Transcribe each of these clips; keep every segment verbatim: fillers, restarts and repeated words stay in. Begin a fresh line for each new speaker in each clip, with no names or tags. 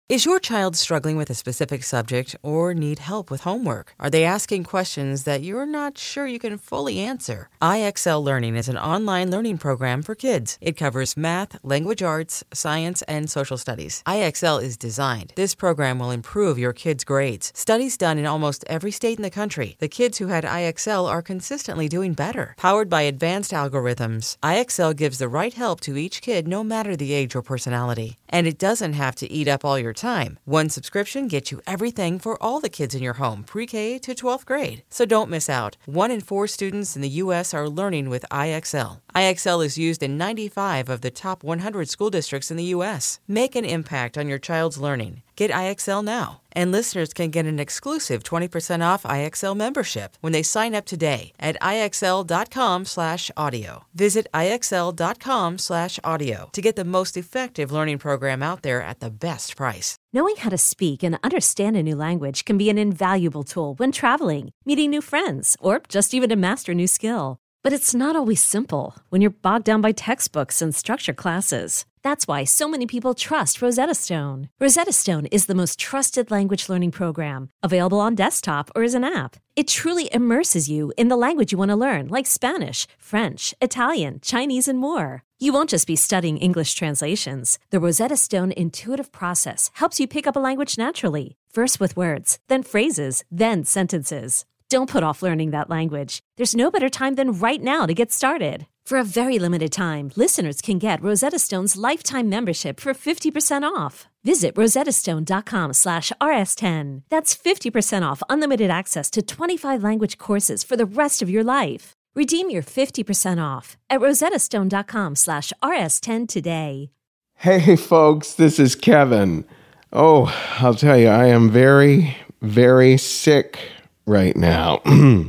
Is your child struggling with a specific subject or need help with homework? Are they asking questions that you're not sure you can fully answer? I X L Learning is an online learning program for kids. It covers math, language arts, science, and social studies. I X L is designed. This program will improve your kids' grades. Studies done in almost every state in the country. The kids who had I X L are consistently doing better. Powered by advanced algorithms, I X L gives the right help to each kid no matter the age or personality. And it doesn't have to eat up all your time. One subscription gets you everything for all the kids in your home, pre-K to twelfth grade. So don't miss out. One in four students in the U S are learning with I X L. I X L is used in ninety-five of the top one hundred school districts in the U S. Make an impact on your child's learning. Get I X L now. And listeners can get an exclusive twenty percent off I X L membership when they sign up today at IXL.com slash audio. Visit IXL.com slash audio to get the most effective learning program out there at the best price.
Knowing how to speak and understand a new language can be an invaluable tool when traveling, meeting new friends, or just even to master a new skill. But it's not always simple when you're bogged down by textbooks and structured classes. That's why so many people trust Rosetta Stone. Rosetta Stone is the most trusted language learning program, available on desktop or as an app. It truly immerses you in the language you want to learn, like Spanish, French, Italian, Chinese, and more. You won't just be studying English translations. The Rosetta Stone intuitive process helps you pick up a language naturally, first with words, then phrases, then sentences. Don't put off learning that language. There's no better time than right now to get started. For a very limited time, listeners can get Rosetta Stone's lifetime membership for fifty percent off. Visit rosettastone.com slash rs10. That's fifty percent off unlimited access to twenty-five language courses for the rest of your life. Redeem your fifty percent off at rosettastone.com slash rs10 today.
Hey, folks, this is Kevin. Oh, I'll tell you, I am very, very sick right now.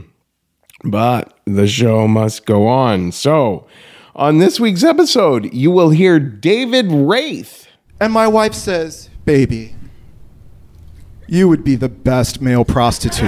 But the show must go on. So, on this week's episode, you will hear David Wraith.
And my wife says, baby, you would be the best male prostitute.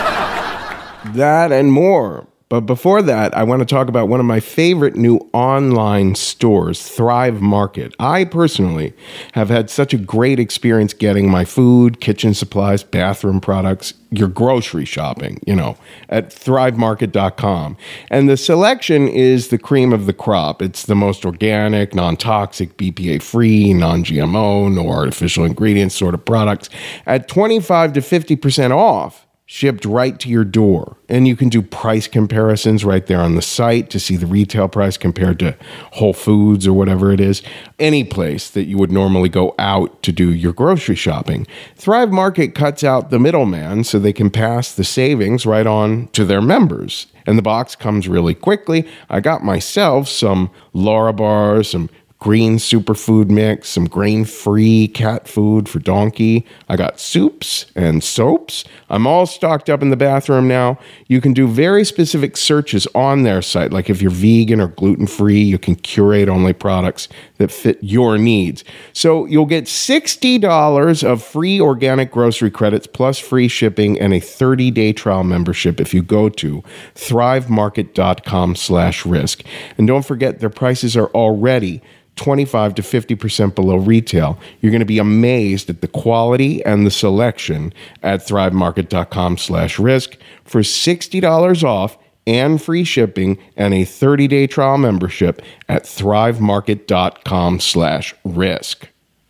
That and more. But before that, I want to talk about one of my favorite new online stores, Thrive Market. I personally have had such a great experience getting my food, kitchen supplies, bathroom products, your grocery shopping, you know, at thrive market dot com. And the selection is the cream of the crop. It's the most organic, non-toxic, B P A-free, non-G M O, no artificial ingredients sort of products at twenty-five to fifty percent off. Shipped right to your door. And you can do price comparisons right there on the site to see the retail price compared to Whole Foods or whatever it is. Any place that you would normally go out to do your grocery shopping. Thrive Market cuts out the middleman so they can pass the savings right on to their members. And the box comes really quickly. I got myself some Lara bars, some green superfood mix, some grain-free cat food for Donkey. I got soups and soaps. I'm all stocked up in the bathroom now. You can do very specific searches on their site, like if you're vegan or gluten-free, you can curate only products that fit your needs. So you'll get sixty dollars of free organic grocery credits plus free shipping and a thirty-day trial membership if you go to thrive market dot com slash risk. And don't forget, their prices are already twenty-five to fifty percent below retail. You're going to be amazed at the quality and the selection at thrive market dot com slash risk for sixty dollars off and free shipping and a thirty-day trial membership at thrive market dot com slash risk.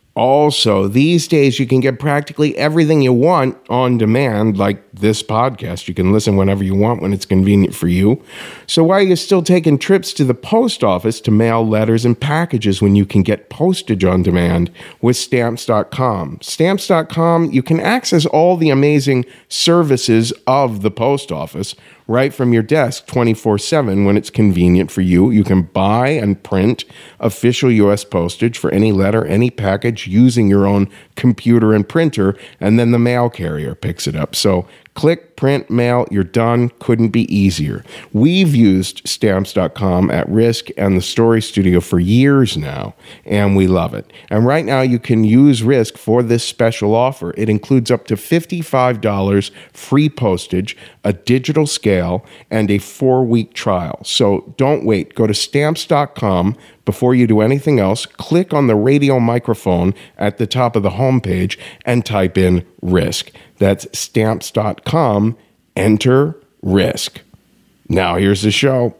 Also, these days you can get practically everything you want on demand, like this podcast. You can listen whenever you want when it's convenient for you. So why are you still taking trips to the post office to mail letters and packages when you can get postage on demand with stamps dot com? stamps dot com, you can access all the amazing services of the post office right from your desk twenty-four seven when it's convenient for you. You can buy and print official U S postage for any letter, any package using your own computer and printer, and then the mail carrier picks it up. So click, print, mail, you're done. Couldn't be easier. We've used stamps dot com at Risk and the Story Studio for years now, and we love it. And right now you can use Risk for this special offer. It includes up to fifty-five dollars free postage, a digital scale, and a four-week trial. So don't wait. Go to stamps dot com, Before you do anything else, click on the radio microphone at the top of the homepage and type in RISK. That's stamps dot com. Enter RISK. Now here's the show.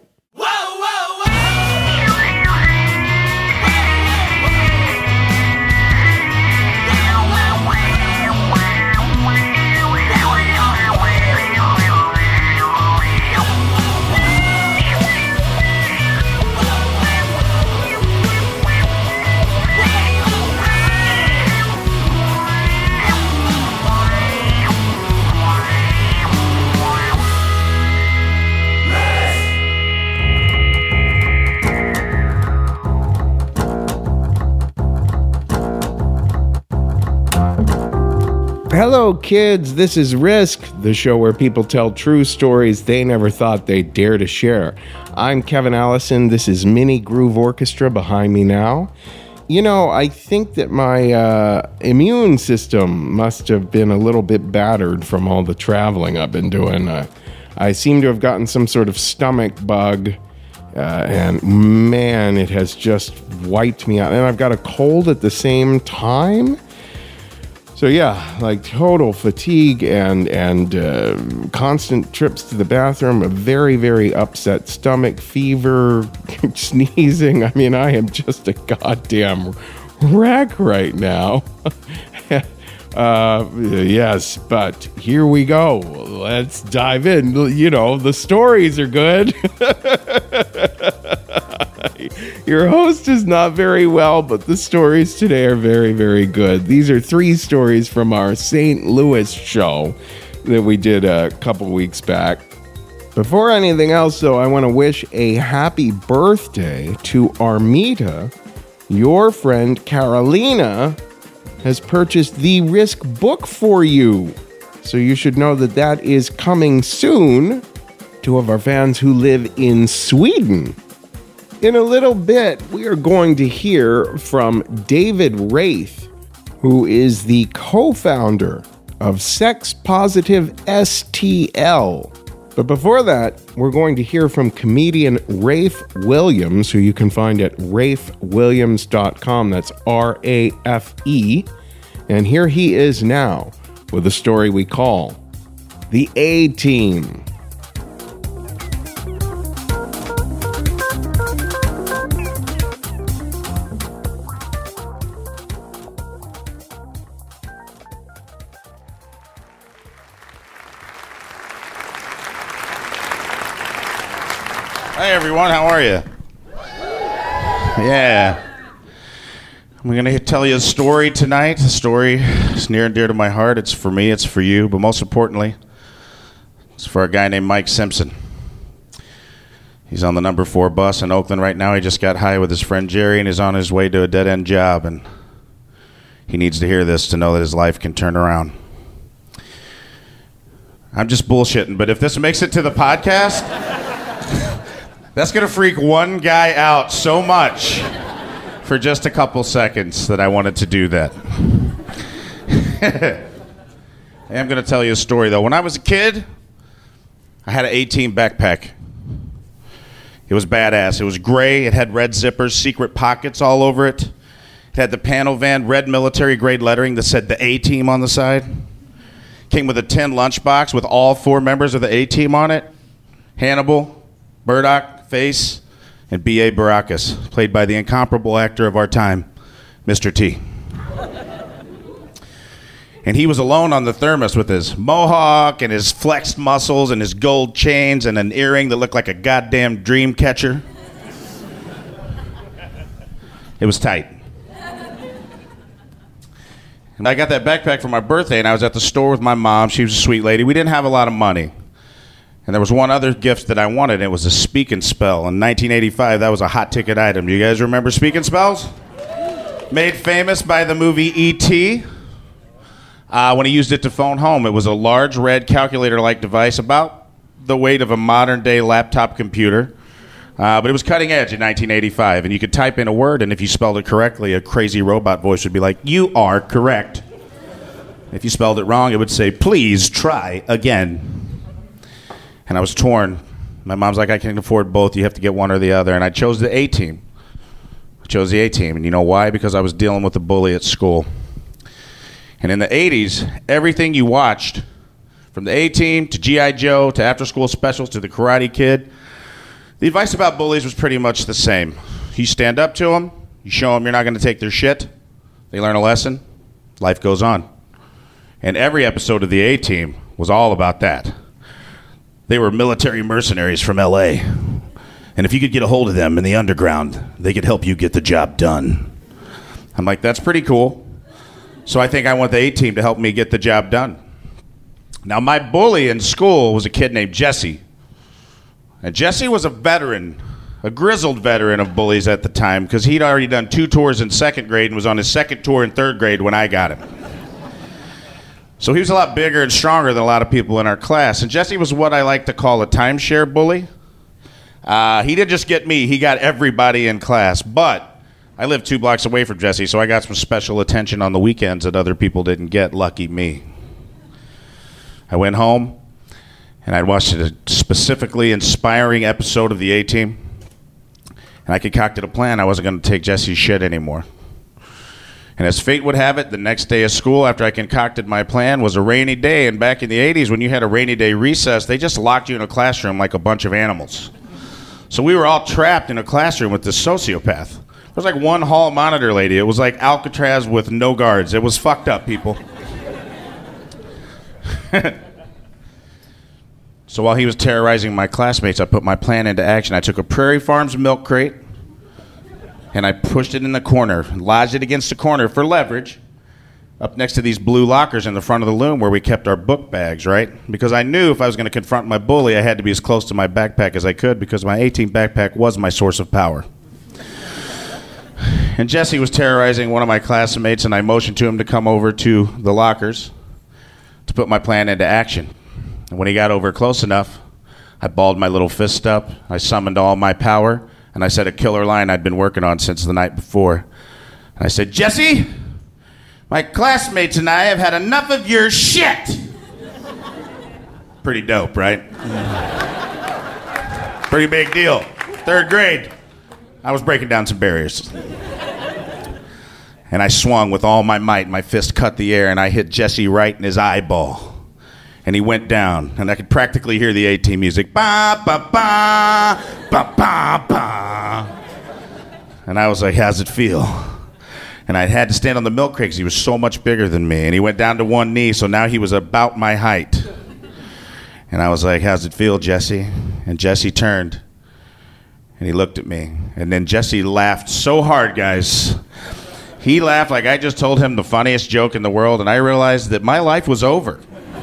Hello, kids. This is Risk, the show where people tell true stories they never thought they'd dare to share. I'm Kevin Allison. This is Mini Groove Orchestra behind me now. You know, I think that my uh, immune system must have been a little bit battered from all the traveling I've been doing. Uh, I seem to have gotten some sort of stomach bug, uh, and man, it has just wiped me out. And I've got a cold at the same time. So yeah, like total fatigue and and uh, constant trips to the bathroom, a very, very upset stomach, fever, sneezing. I mean, I am just a goddamn wreck right now. uh, yes, but here we go. Let's dive in. You know, the stories are good. Your host is not very well, but the stories today are very, very good. These are three stories from our Saint Louis show that we did a couple weeks back. Before anything else, though, I want to wish a happy birthday to Armita. Your friend Carolina has purchased the Risk book for you. So you should know that that is coming soon. Two of our fans who live in Sweden. In a little bit, we are going to hear from David Wraith, who is the co-founder of Sex Positive S T L. But before that, we're going to hear from comedian Rafe Williams, who you can find at rafe williams dot com. That's R A F E. And here he is now with a story we call The A-Team.
Hi everyone, how are you? Yeah. I'm going to tell you a story tonight. A story is near and dear to my heart. It's for me, it's for you, but most importantly, it's for a guy named Mike Simpson. He's on the number four bus in Oakland right now. He just got high with his friend Jerry and is on his way to a dead-end job, and he needs to hear this to know that his life can turn around. I'm just bullshitting, but if this makes it to the podcast, that's going to freak one guy out so much for just a couple seconds that I wanted to do that. I am going to tell you a story, though. When I was a kid, I had an A-Team backpack. It was badass. It was gray. It had red zippers, secret pockets all over it. It had the panel van, red military-grade lettering that said the A-Team on the side. Came with a tin lunchbox with all four members of the A-Team on it. Hannibal, Burdock, Face, and B A. Baracus, played by the incomparable actor of our time, Mister T. And he was alone on the thermos with his mohawk and his flexed muscles and his gold chains and an earring that looked like a goddamn dream catcher. It was tight. And I got that backpack for my birthday, and I was at the store with my mom. She was a sweet lady. We didn't have a lot of money. And there was one other gift that I wanted, and it was a Speak and Spell. In nineteen eighty-five, that was a hot-ticket item. Do you guys remember Speak and Spells? Made famous by the movie E T Uh, when he used it to phone home. It was a large red calculator-like device, about the weight of a modern-day laptop computer. Uh, but it was cutting edge in nineteen eighty-five, and you could type in a word, and if you spelled it correctly, a crazy robot voice would be like, "You are correct." If you spelled it wrong, it would say, "Please try again." And I was torn. My mom's like, "I can't afford both. You have to get one or the other." And I chose the A-Team. chose the A-team. And you know why? Because I was dealing with a bully at school. And in the eighties, everything you watched, from the A-team to G I. Joe to after-school specials to the Karate Kid, the advice about bullies was pretty much the same. You stand up to them, you show them you're not going to take their shit, they learn a lesson, life goes on. And every episode of the A-team was all about that. They were military mercenaries from L A, and if you could get a hold of them in the underground, they could help you get the job done. I'm like, that's pretty cool. So I think I want the A-team to help me get the job done. Now, my bully in school was a kid named Jesse. And Jesse was a veteran, a grizzled veteran of bullies at the time, because he'd already done two tours in second grade and was on his second tour in third grade when I got him. So he was a lot bigger and stronger than a lot of people in our class. And Jesse was what I like to call a timeshare bully. Uh, he didn't just get me, he got everybody in class. But I lived two blocks away from Jesse, so I got some special attention on the weekends that other people didn't get. Lucky me. I went home, and I'd watched a specifically inspiring episode of the A-Team. And I concocted a plan. I wasn't going to take Jesse's shit anymore. And as fate would have it, the next day of school, after I concocted my plan, was a rainy day. And back in the eighties, when you had a rainy day recess, they just locked you in a classroom like a bunch of animals. So we were all trapped in a classroom with this sociopath. There was like one hall monitor lady. It was like Alcatraz with no guards. It was fucked up, people. So while he was terrorizing my classmates, I put my plan into action. I took a Prairie Farms milk crate, and I pushed it in the corner, lodged it against the corner for leverage, up next to these blue lockers in the front of the loom where we kept our book bags, right? Because I knew if I was going to confront my bully, I had to be as close to my backpack as I could, because my A-team backpack was my source of power. And Jesse was terrorizing one of my classmates, and I motioned to him to come over to the lockers to put my plan into action. And when he got over close enough, I balled my little fist up, I summoned all my power, and I said a killer line I'd been working on since the night before. And I said, Jesse, my classmates and I have had enough of your shit. Pretty dope, right? Pretty big deal. Third grade. I was breaking down some barriers. And I swung with all my might. My fist cut the air, and I hit Jesse right in his eyeball. And he went down, and I could practically hear the A-Team music. Ba, ba, ba, ba, ba, ba. And I was like, how's it feel? And I had to stand on the milk crate because he was so much bigger than me. And he went down to one knee, so now he was about my height. And I was like, how's it feel, Jesse? And Jesse turned, and he looked at me. And then Jesse laughed so hard, guys. He laughed like I just told him the funniest joke in the world, and I realized that my life was over.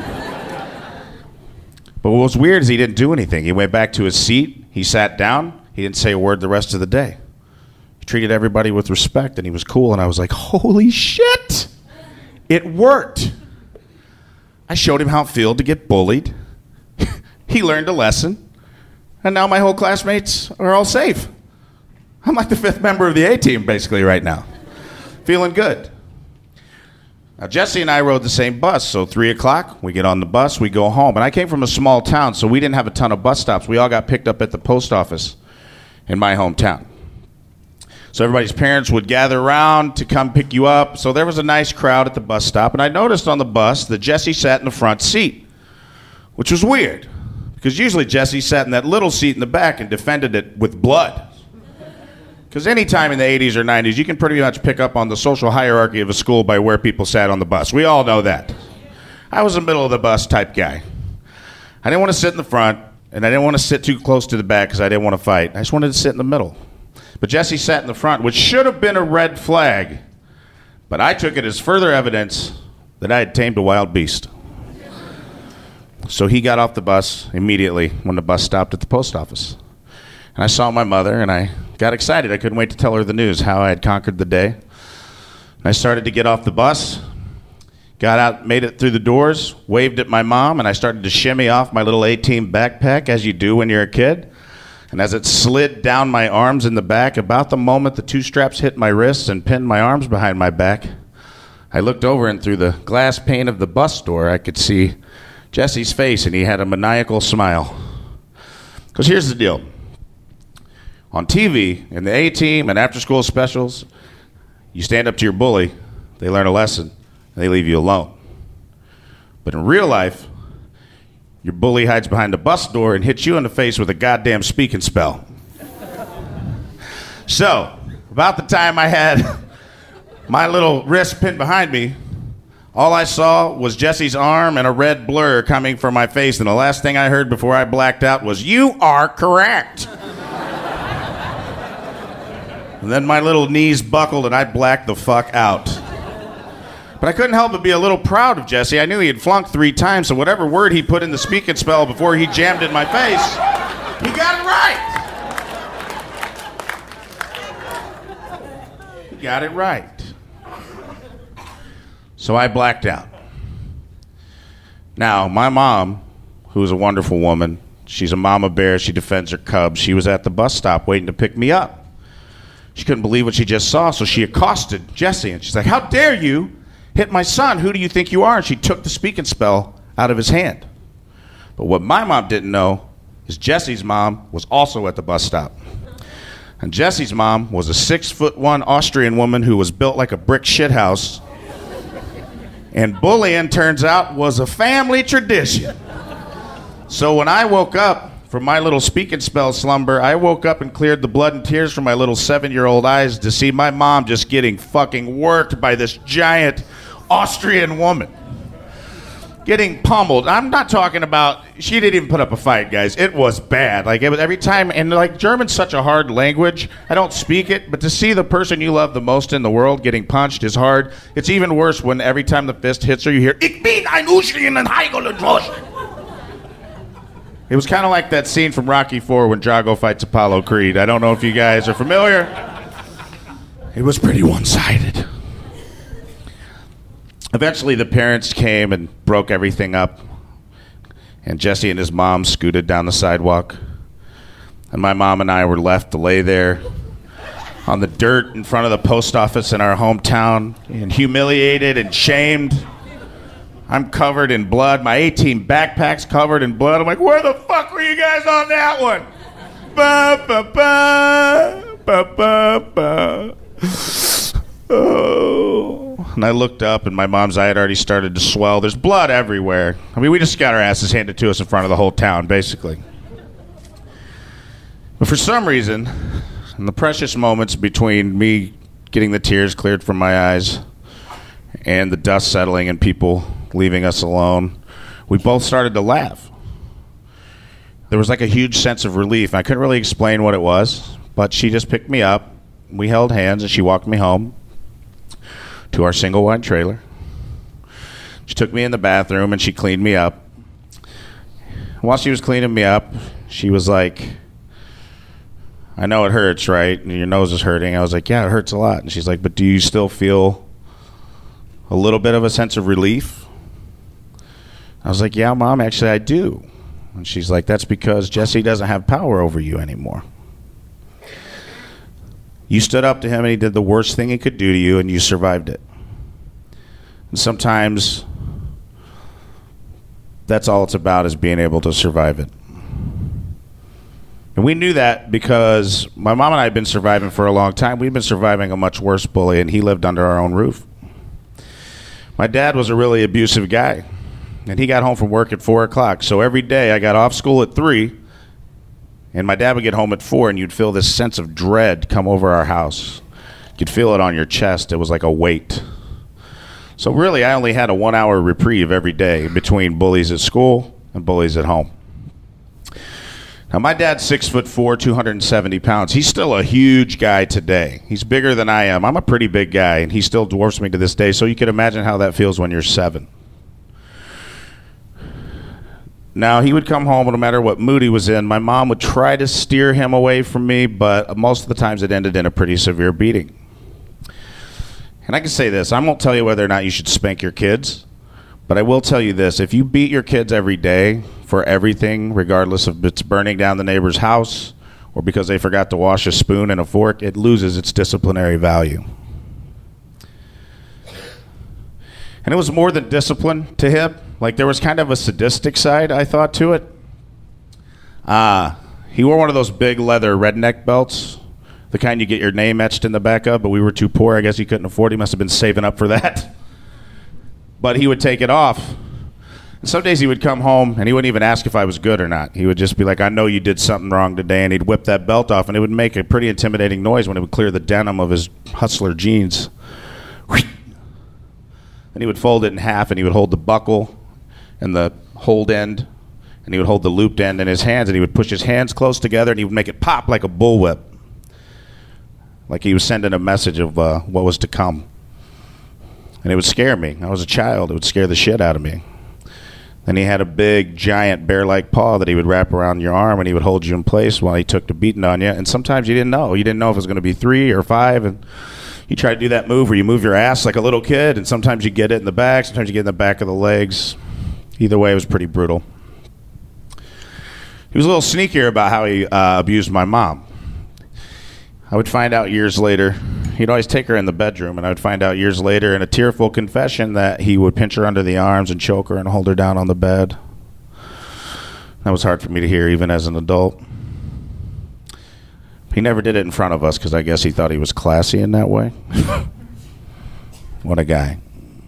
But what was weird is he didn't do anything. He went back to his seat. He sat down. He didn't say a word the rest of the day. He treated everybody with respect, and he was cool. And I was like, holy shit! It worked. I showed him how it feels to get bullied. He learned a lesson. And now my whole classmates are all safe. I'm like the fifth member of the A-Team, basically, right now. Feeling good. Now, Jesse and I rode the same bus, so three o'clock, we get on the bus, we go home. And I came from a small town, so we didn't have a ton of bus stops. We all got picked up at the post office in my hometown. So everybody's parents would gather around to come pick you up. So there was a nice crowd at the bus stop. And I noticed on the bus that Jesse sat in the front seat, which was weird, because usually Jesse sat in that little seat in the back and defended it with blood. Because any time in the eighties or nineties, you can pretty much pick up on the social hierarchy of a school by where people sat on the bus. We all know that. I was a middle of the bus type guy. I didn't want to sit in the front, and I didn't want to sit too close to the back because I didn't want to fight. I just wanted to sit in the middle. But Jesse sat in the front, which should have been a red flag. But I took it as further evidence that I had tamed a wild beast. So he got off the bus immediately when the bus stopped at the post office. And I saw my mother, and I got excited. I couldn't wait to tell her the news, how I had conquered the day. And I started to get off the bus, got out, made it through the doors, waved at my mom, and I started to shimmy off my little A-Team backpack, as you do when you're a kid. And as it slid down my arms in the back, about the moment the two straps hit my wrists and pinned my arms behind my back, I looked over, and through the glass pane of the bus door, I could see Jesse's face, and he had a maniacal smile. Because here's the deal. On T V, in the A-Team and after-school specials, you stand up to your bully, they learn a lesson, and they leave you alone. But in real life, your bully hides behind the bus door and hits you in the face with a goddamn speak and spell. So, about the time I had my little wrist pinned behind me, all I saw was Jesse's arm and a red blur coming from my face, and the last thing I heard before I blacked out was, "You are correct." And then my little knees buckled and I blacked the fuck out. But I couldn't help but be a little proud of Jesse. I knew he had flunked three times, so whatever word he put in the speak and spell before he jammed in my face, he got it right. He got it right. So I blacked out. Now, my mom, who's a wonderful woman, she's a mama bear, she defends her cubs, she was at the bus stop waiting to pick me up. She couldn't believe what she just saw, so she accosted Jesse, and she's like, "How dare you hit my son? Who do you think you are?" And she took the speak and spell out of his hand. But what my mom didn't know is Jesse's mom was also at the bus stop. And Jesse's mom was a six foot one Austrian woman who was built like a brick shithouse. And bullying, turns out, was a family tradition. So when I woke up from my little speak and spell slumber, I woke up and cleared the blood and tears from my little seven-year-old eyes to see my mom just getting fucking worked by this giant Austrian woman. Getting pummeled. I'm not talking about, she didn't even put up a fight, guys. It was bad. Like, it was every time, and like, German's such a hard language. I don't speak it, but to see the person you love the most in the world getting punched is hard. It's even worse when every time the fist hits her, you hear, "Ich bin ein Austrian and Heigl und Rost." It was kind of like that scene from Rocky four when Drago fights Apollo Creed. I don't know if you guys are familiar. It was pretty one-sided. Eventually, the parents came and broke everything up, and Jesse and his mom scooted down the sidewalk, and my mom and I were left to lay there on the dirt in front of the post office in our hometown, and humiliated and shamed. I'm covered in blood. My A-Team backpack's covered in blood. I'm like, where the fuck were you guys on that one? Ba, ba, ba, ba, ba, ba. Oh. And I looked up, and my mom's eye had already started to swell. There's blood everywhere. I mean, we just got our asses handed to us in front of the whole town, basically. But for some reason, in the precious moments between me getting the tears cleared from my eyes and the dust settling and people leaving us alone, we both started to laugh. There was like a huge sense of relief. I couldn't really explain what it was, but she just picked me up. We held hands, and she walked me home to our single wide trailer. She took me in the bathroom, and she cleaned me up. While she was cleaning me up, she was like, "I know it hurts, right? And your nose is hurting." I was like, "Yeah, it hurts a lot." And she's like, "But do you still feel a little bit of a sense of relief?" I was like, "Yeah, Mom, actually I do." And she's like, "That's because Jesse doesn't have power over you anymore. You stood up to him, and he did the worst thing he could do to you, and you survived it. And sometimes that's all it's about, is being able to survive it." And we knew that because my mom and I had been surviving for a long time. We'd been surviving a much worse bully, and he lived under our own roof. My dad was a really abusive guy, and he got home from work at four o'clock. So every day I got off school at three, and my dad would get home at four, and you'd feel this sense of dread come over our house. You'd feel it on your chest. It was like a weight. So really, I only had a one-hour reprieve every day between bullies at school and bullies at home. Now, my dad's six foot four, two hundred seventy pounds. He's still a huge guy today. He's bigger than I am. I'm a pretty big guy, and he still dwarfs me to this day, so you can imagine how that feels when you're seven. Now, he would come home, no matter what mood he was in. My mom would try to steer him away from me, but most of the times it ended in a pretty severe beating. And I can say this, I won't tell you whether or not you should spank your kids, but I will tell you this, if you beat your kids every day for everything, regardless of it's burning down the neighbor's house or because they forgot to wash a spoon and a fork, it loses its disciplinary value. And it was more than discipline to him. Like, there was kind of a sadistic side, I thought, to it. Uh, He wore one of those big leather redneck belts, the kind you get your name etched in the back of, but we were too poor. I guess he couldn't afford it. He must have been saving up for that. But he would take it off. And some days he would come home, and he wouldn't even ask if I was good or not. He would just be like, I know you did something wrong today, and he'd whip that belt off, and it would make a pretty intimidating noise when it would clear the denim of his hustler jeans. And he would fold it in half, and he would hold the buckle and the hold end, and he would hold the looped end in his hands, and he would push his hands close together, and he would make it pop like a bullwhip, like he was sending a message of uh, what was to come. And it would scare me. I was a child. It would scare the shit out of me. Then he had a big, giant, bear-like paw that he would wrap around your arm, and he would hold you in place while he took to beating on you. And sometimes you didn't know. You didn't know if it was going to be three or five, and you try to do that move where you move your ass like a little kid, and sometimes you get it in the back, sometimes you get it in the back of the legs. Either way, it was pretty brutal. He was a little sneakier about how he uh, abused my mom. I would find out years later, he'd always take her in the bedroom, and I would find out years later in a tearful confession that he would pinch her under the arms and choke her and hold her down on the bed. That was hard for me to hear even as an adult. He never did it in front of us because I guess he thought he was classy in that way. What a guy.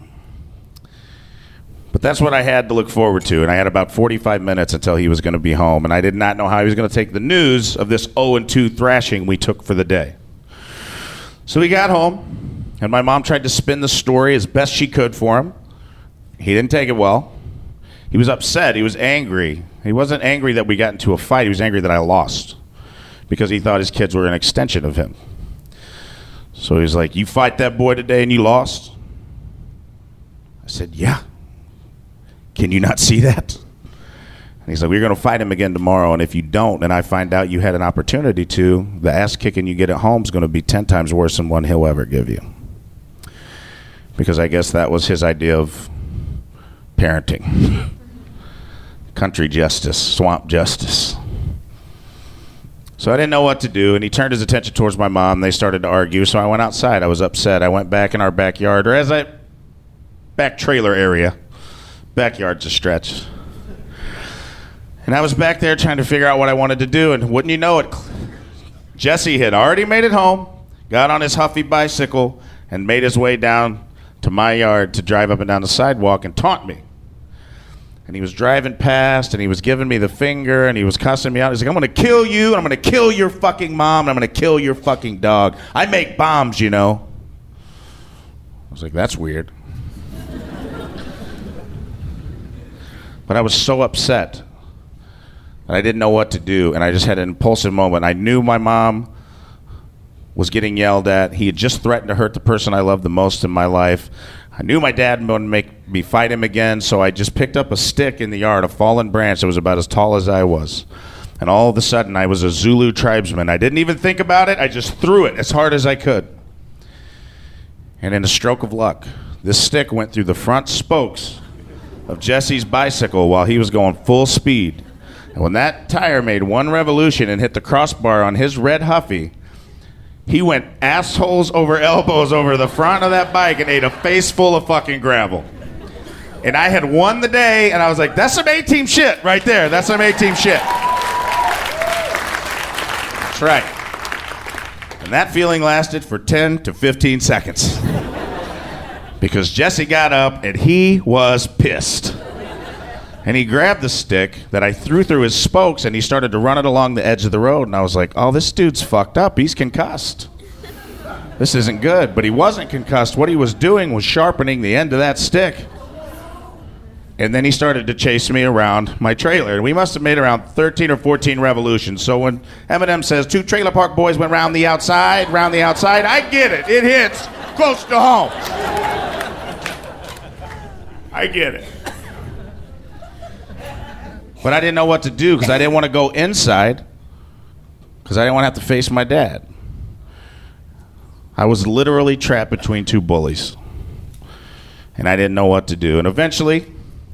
But that's what I had to look forward to, and I had about forty-five minutes until he was going to be home, and I did not know how he was going to take the news of this oh and two thrashing we took for the day. So he got home, and my mom tried to spin the story as best she could for him. He didn't take it well. He was upset. He was angry. He wasn't angry that we got into a fight. He was angry that I lost because he thought his kids were an extension of him. So he's like, you fight that boy today and you lost? I said, yeah. Can you not see that? And he's like, we're going to fight him again tomorrow, and if you don't, and I find out you had an opportunity to, the ass kicking you get at home is going to be ten times worse than one he'll ever give you. Because I guess that was his idea of parenting. Country justice, swamp justice. So I didn't know what to do, and he turned his attention towards my mom. They started to argue, so I went outside. I was upset. I went back in our backyard, or as I, back trailer area. Backyard's a stretch. And I was back there trying to figure out what I wanted to do, and wouldn't you know it, Jesse had already made it home, got on his Huffy bicycle, and made his way down to my yard to drive up and down the sidewalk and taunt me. And he was driving past, and he was giving me the finger, and he was cussing me out. He's like, I'm going to kill you, and I'm going to kill your fucking mom, and I'm going to kill your fucking dog. I make bombs, you know. I was like, that's weird. But I was so upset that I didn't know what to do, and I just had an impulsive moment. I knew my mom was getting yelled at. He had just threatened to hurt the person I loved the most in my life. I knew my dad would make me fight him again, so I just picked up a stick in the yard, a fallen branch that was about as tall as I was. And all of a sudden, I was a Zulu tribesman. I didn't even think about it. I just threw it as hard as I could. And in a stroke of luck, this stick went through the front spokes of Jesse's bicycle while he was going full speed. And when that tire made one revolution and hit the crossbar on his red Huffy, he went assholes over elbows over the front of that bike and ate a face full of fucking gravel. And I had won the day, and I was like, that's some A-team shit right there. That's some A-team shit. That's right. And that feeling lasted for ten to fifteen seconds. Because Jesse got up, and he was pissed. And he grabbed the stick that I threw through his spokes, and he started to run it along the edge of the road. And I was like, oh, this dude's fucked up. He's concussed. This isn't good. But he wasn't concussed. What he was doing was sharpening the end of that stick. And then he started to chase me around my trailer. And we must have made around thirteen or fourteen revolutions. So when Eminem says, two trailer park boys went round the outside, round the outside, I get it. It hits close to home. I get it. But I didn't know what to do because I didn't want to go inside because I didn't want to have to face my dad. I was literally trapped between two bullies. And I didn't know what to do. And eventually,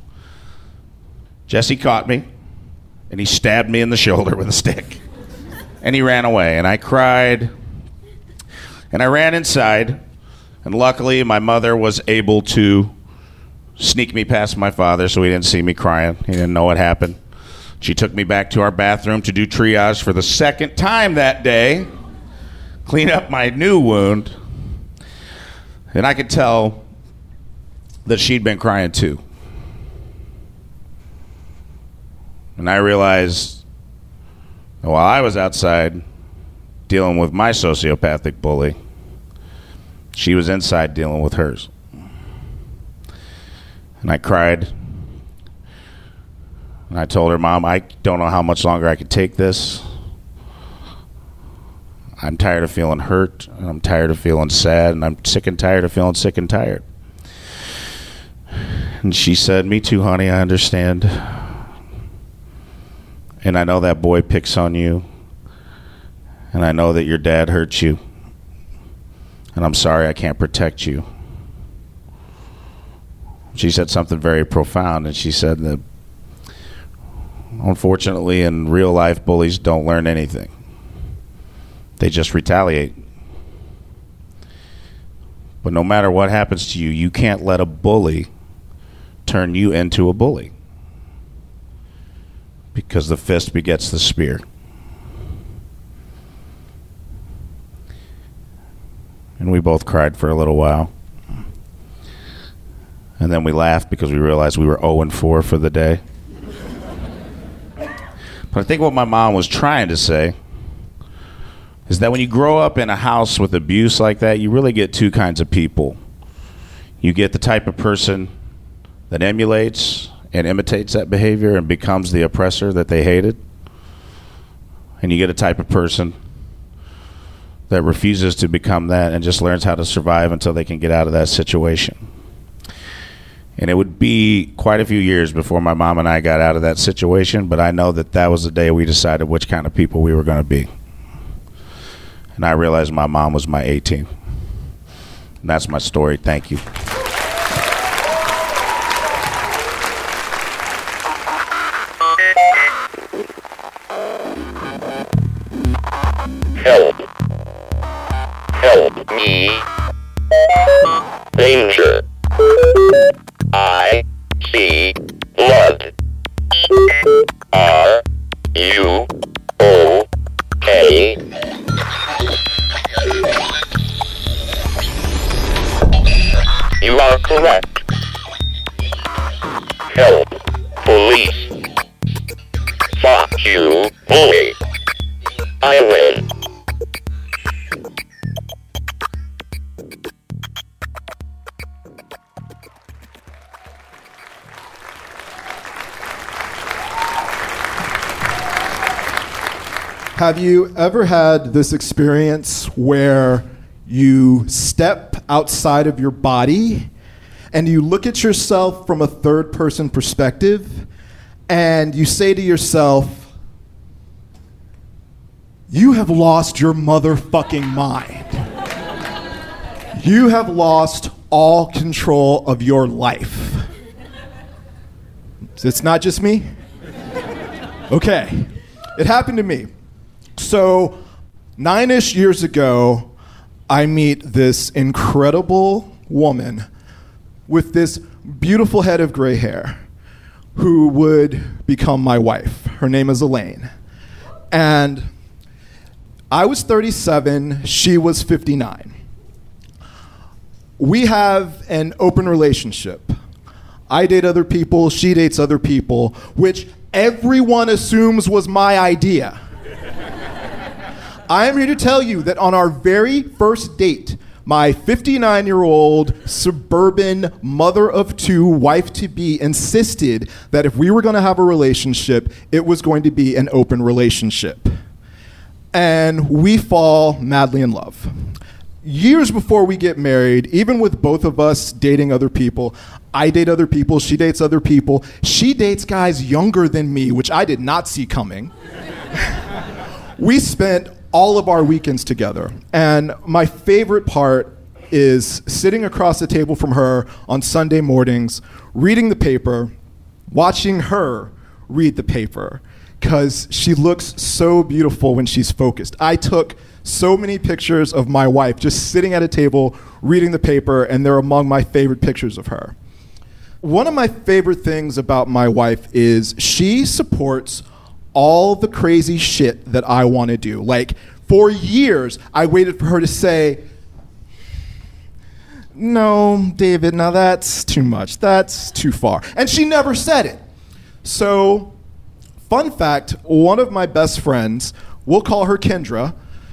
Jesse caught me, and he stabbed me in the shoulder with a stick. And he ran away, and I cried. And I ran inside, and luckily my mother was able to sneak me past my father so he didn't see me crying. He didn't know what happened. She took me back to our bathroom to do triage for the second time that day, clean up my new wound, and I could tell that she'd been crying too. And I realized while I was outside dealing with my sociopathic bully, she was inside dealing with hers. And I cried. And I told her, Mom, I don't know how much longer I could take this. I'm tired of feeling hurt, and I'm tired of feeling sad, and I'm sick and tired of feeling sick and tired. And she said, me too, honey, I understand. And I know that boy picks on you. And I know that your dad hurt you. And I'm sorry I can't protect you. She said something very profound, and she said that unfortunately in real life, bullies don't learn anything. They just retaliate. But no matter what happens to you, you can't let a bully turn you into a bully. Because the fist begets the spear. And we both cried for a little while. And then we laughed because we realized we were oh and four for the day. But I think what my mom was trying to say is that when you grow up in a house with abuse like that, you really get two kinds of people. You get the type of person that emulates and imitates that behavior and becomes the oppressor that they hated. And you get a type of person that refuses to become that and just learns how to survive until they can get out of that situation. And it would be quite a few years before my mom and I got out of that situation, but I know that that was the day we decided which kind of people we were going to be. And I realized my mom was my A-team. And that's my story. Thank you.
Help. Help me. Danger. I see blood. Are you okay? You are correct. Help. Police. Fuck you, bully. I win.
Have you ever had this experience where you step outside of your body and you look at yourself from a third person perspective and you say to yourself, you have lost your motherfucking mind. You have lost all control of your life. It's not just me? Okay, it happened to me. So, nine-ish years ago, I meet this incredible woman with this beautiful head of gray hair who would become my wife. Her name is Elaine. And I was thirty-seven, she was fifty-nine. We have an open relationship. I date other people, she dates other people, which everyone assumes was my idea. I am here to tell you that on our very first date, my fifty-nine-year-old suburban mother of two, wife-to-be, insisted that if we were going to have a relationship, it was going to be an open relationship. And we fall madly in love. Years before we get married, even with both of us dating other people, I date other people, she dates other people. She dates guys younger than me, which I did not see coming. We spent all of our weekends together. And my favorite part is sitting across the table from her on Sunday mornings, reading the paper, watching her read the paper, because she looks so beautiful when she's focused. I took so many pictures of my wife just sitting at a table, reading the paper, and they're among my favorite pictures of her. One of my favorite things about my wife is she supports all the crazy shit that I want to do. Like, for years, I waited for her to say, no, David, now that's too much. That's too far. And she never said it. So, fun fact, one of my best friends, we'll call her Kendra,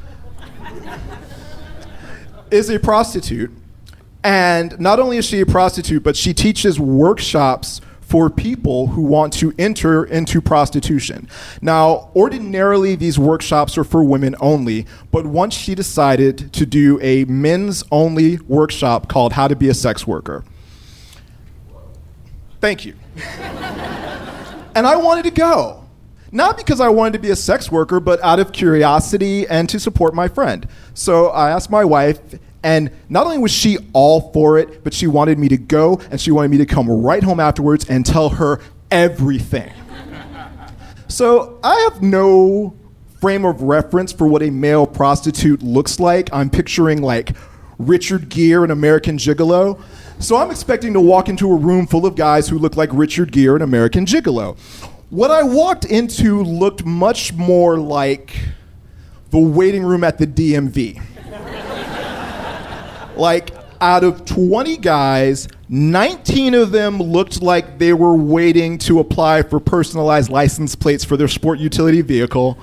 is a prostitute. And not only is she a prostitute, but she teaches workshops for people who want to enter into prostitution. Now, ordinarily, these workshops are for women only, but once she decided to do a men's-only workshop called How to Be a Sex Worker. Thank you. And I wanted to go. Not because I wanted to be a sex worker, but out of curiosity and to support my friend. So I asked my wife, and not only was she all for it, but she wanted me to go, and she wanted me to come right home afterwards and tell her everything. So I have no frame of reference for what a male prostitute looks like. I'm picturing like Richard Gere in American Gigolo. So I'm expecting to walk into a room full of guys who look like Richard Gere in American Gigolo. What I walked into looked much more like the waiting room at the D M V. Like, out of twenty guys, nineteen of them looked like they were waiting to apply for personalized license plates for their sport utility vehicle.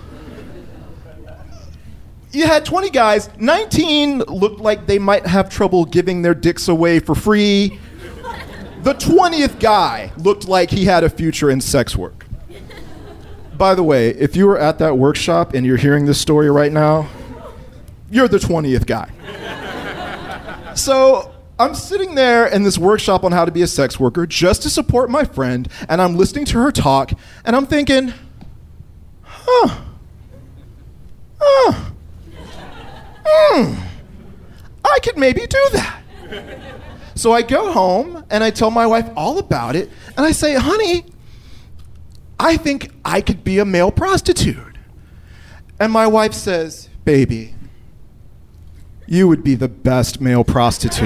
You had twenty guys, nineteen looked like they might have trouble giving their dicks away for free. The twentieth guy looked like he had a future in sex work. By the way, if you were at that workshop and you're hearing this story right now, you're the twentieth guy. So I'm sitting there in this workshop on how to be a sex worker just to support my friend, and I'm listening to her talk, and I'm thinking, huh, huh, hmm, I could maybe do that. So I go home, and I tell my wife all about it, and I say, honey, I think I could be a male prostitute. And my wife says, baby, you would be the best male prostitute.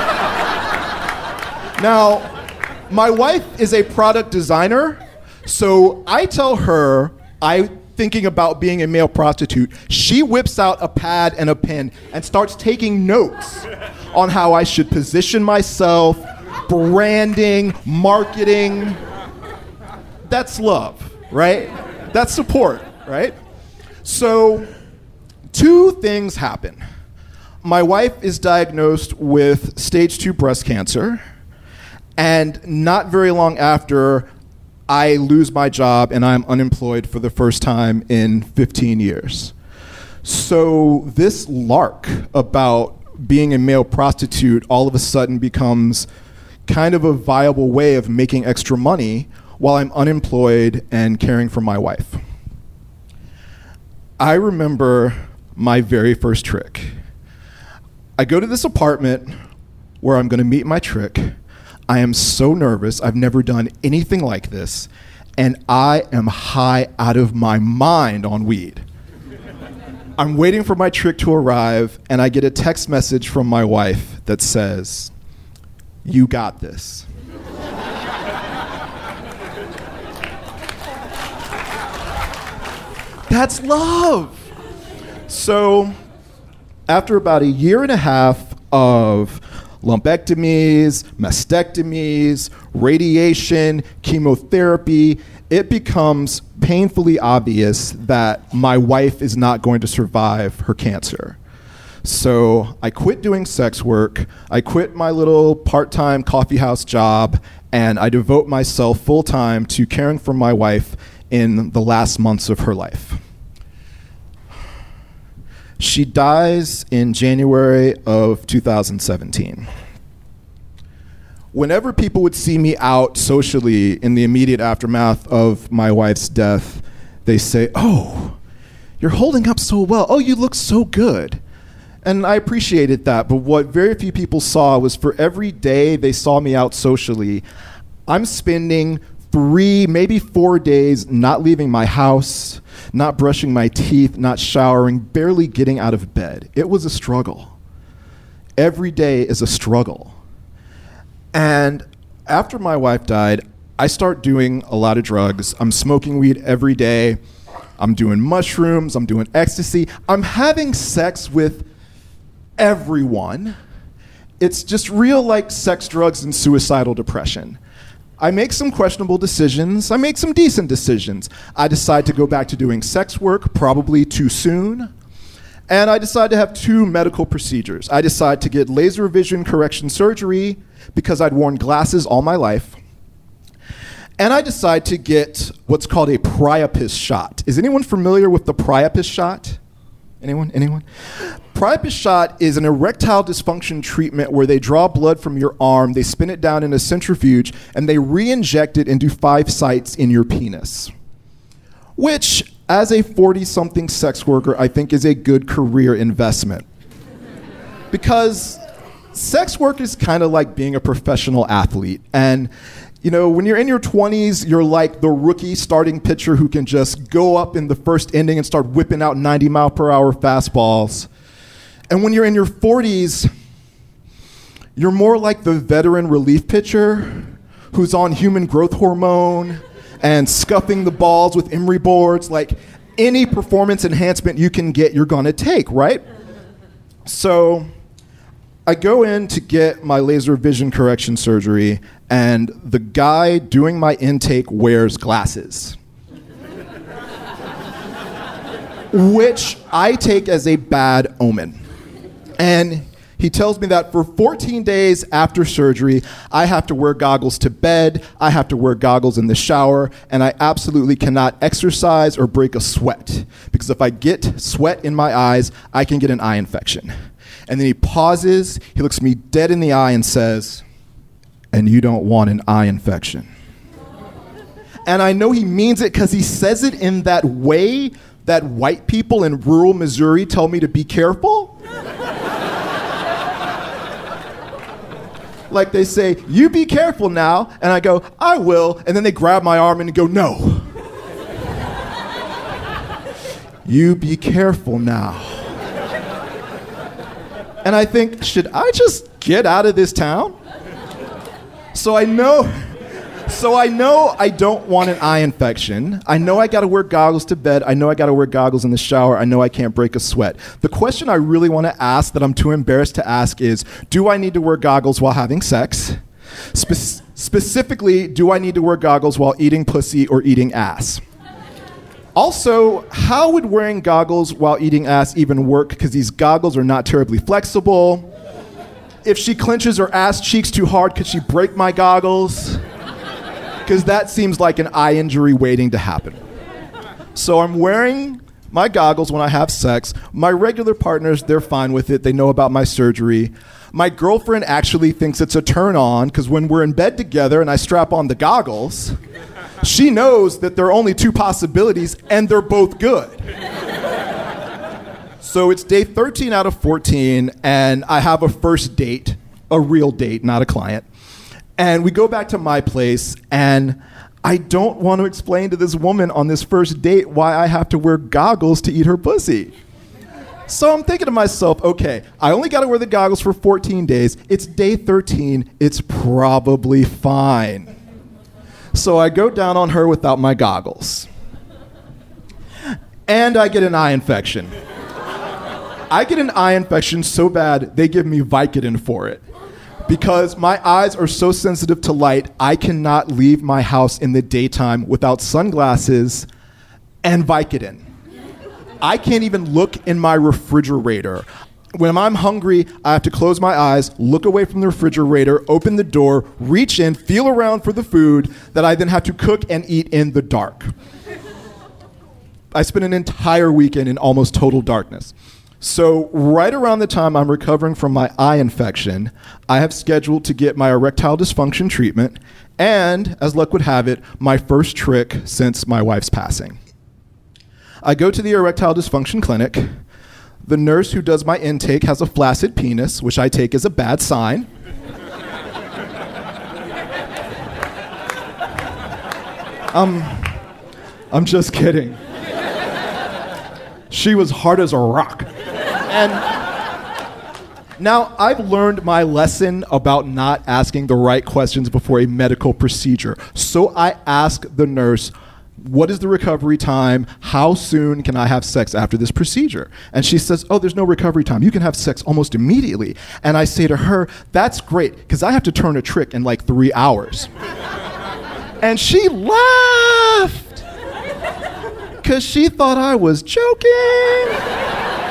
Now, my wife is a product designer, so I tell her I'm thinking about being a male prostitute. She whips out a pad and a pen and starts taking notes on how I should position myself, branding, marketing. That's love, right? That's support, right? So, two things happen. My wife is diagnosed with stage two breast cancer, and not very long after, I lose my job and I'm unemployed for the first time in fifteen years. So this lark about being a male prostitute all of a sudden becomes kind of a viable way of making extra money while I'm unemployed and caring for my wife. I remember my very first trick. I go to this apartment where I'm going to meet my trick. I am so nervous. I've never done anything like this. And I am high out of my mind on weed. I'm waiting for my trick to arrive, and I get a text message from my wife that says, "You got this." That's love. So, after about a year and a half of lumpectomies, mastectomies, radiation, chemotherapy, it becomes painfully obvious that my wife is not going to survive her cancer. So I quit doing sex work, I quit my little part-time coffee house job, and I devote myself full-time to caring for my wife in the last months of her life. She dies in January of two thousand seventeen. Whenever people would see me out socially in the immediate aftermath of my wife's death, they say, "Oh, you're holding up so well. Oh, you look so good." And I appreciated that, but what very few people saw was for every day they saw me out socially, I'm spending three, maybe four days not leaving my house, not brushing my teeth, not showering, barely getting out of bed. It was a struggle. Every day is a struggle. And after my wife died, I start doing a lot of drugs. I'm smoking weed every day. I'm doing mushrooms, I'm doing ecstasy. I'm having sex with everyone. It's just real like sex, drugs, and suicidal depression. I make some questionable decisions. I make some decent decisions. I decide to go back to doing sex work, probably too soon. And I decide to have two medical procedures. I decide to get laser vision correction surgery because I'd worn glasses all my life. And I decide to get what's called a Priapus shot. Is anyone familiar with the Priapus shot? Anyone? Anyone? Priapus shot is an erectile dysfunction treatment where they draw blood from your arm, they spin it down in a centrifuge, and they re-inject it into five sites in your penis. Which, as a forty-something sex worker, I think is a good career investment. Because sex work is kind of like being a professional athlete. And you know, when you're in your twenties, you're like the rookie starting pitcher who can just go up in the first inning and start whipping out ninety mile per hour fastballs. And when you're in your forties, you're more like the veteran relief pitcher who's on human growth hormone and scuffing the balls with emery boards. Like any performance enhancement you can get, you're gonna take, right? So I go in to get my laser vision correction surgery, and the guy doing my intake wears glasses. Which I take as a bad omen. And he tells me that for fourteen days after surgery, I have to wear goggles to bed, I have to wear goggles in the shower, and I absolutely cannot exercise or break a sweat. Because if I get sweat in my eyes, I can get an eye infection. And then he pauses, he looks me dead in the eye and says, "And you don't want an eye infection." And I know he means it because he says it in that way that white people in rural Missouri tell me to be careful. Like they say, "You be careful now," and I go, "I will," and then they grab my arm and go, "No. You be careful now." And I think, should I just get out of this town? So I know, so I know I don't want an eye infection. I know I gotta wear goggles to bed. I know I gotta wear goggles in the shower. I know I can't break a sweat. The question I really wanna ask that I'm too embarrassed to ask is, do I need to wear goggles while having sex? Spe- specifically, do I need to wear goggles while eating pussy or eating ass? Also, how would wearing goggles while eating ass even work? Because these goggles are not terribly flexible. If she clenches her ass cheeks too hard, could she break my goggles? Because that seems like an eye injury waiting to happen. So I'm wearing my goggles when I have sex. My regular partners, they're fine with it. They know about my surgery. My girlfriend actually thinks it's a turn on because when we're in bed together and I strap on the goggles, she knows that there are only two possibilities and they're both good. So it's day thirteen out of fourteen and I have a first date, a real date, not a client. And we go back to my place and I don't want to explain to this woman on this first date why I have to wear goggles to eat her pussy. So I'm thinking to myself, okay, I only got to wear the goggles for fourteen days. It's day thirteen. It's probably fine. So I go down on her without my goggles. And I get an eye infection. I get an eye infection so bad, they give me Vicodin for it. Because my eyes are so sensitive to light, I cannot leave my house in the daytime without sunglasses and Vicodin. I can't even look in my refrigerator. When I'm hungry, I have to close my eyes, look away from the refrigerator, open the door, reach in, feel around for the food that I then have to cook and eat in the dark. I spent an entire weekend in almost total darkness. So right around the time I'm recovering from my eye infection, I have scheduled to get my erectile dysfunction treatment and, as luck would have it, my first trick since my wife's passing. I go to the erectile dysfunction clinic. The nurse who does my intake has a flaccid penis, which I take as a bad sign. um, I'm just kidding. She was hard as a rock. And now I've learned my lesson about not asking the right questions before a medical procedure. So I ask the nurse, what is the recovery time? How soon can I have sex after this procedure? And she says, oh, there's no recovery time. You can have sex almost immediately. And I say to her, that's great, because I have to turn a trick in like three hours. And she laughed, because she thought I was joking.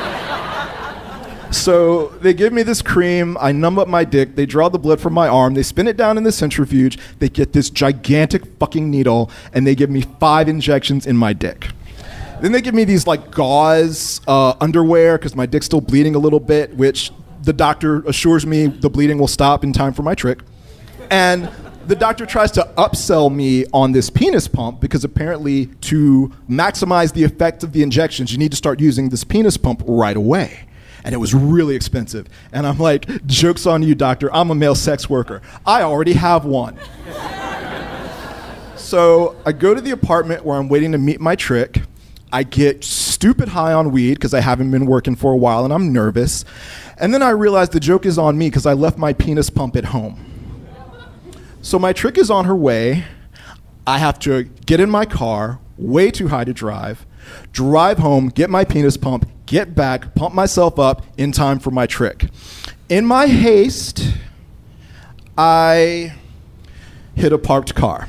So they give me this cream, I numb up my dick, they draw the blood from my arm, they spin it down in the centrifuge, they get this gigantic fucking needle, and they give me five injections in my dick. Then they give me these like gauze uh, underwear, because my dick's still bleeding a little bit, which the doctor assures me the bleeding will stop in time for my trick. And the doctor tries to upsell me on this penis pump, because apparently to maximize the effect of the injections, you need to start using this penis pump right away. And it was really expensive. And I'm like, joke's on you, doctor. I'm a male sex worker. I already have one. So I go to the apartment where I'm waiting to meet my trick. I get stupid high on weed because I haven't been working for a while and I'm nervous. And then I realize the joke is on me because I left my penis pump at home. So my trick is on her way. I have to get in my car, way too high to drive, drive home, get my penis pump, get back, pump myself up in time for my trick. In my haste, I hit a parked car.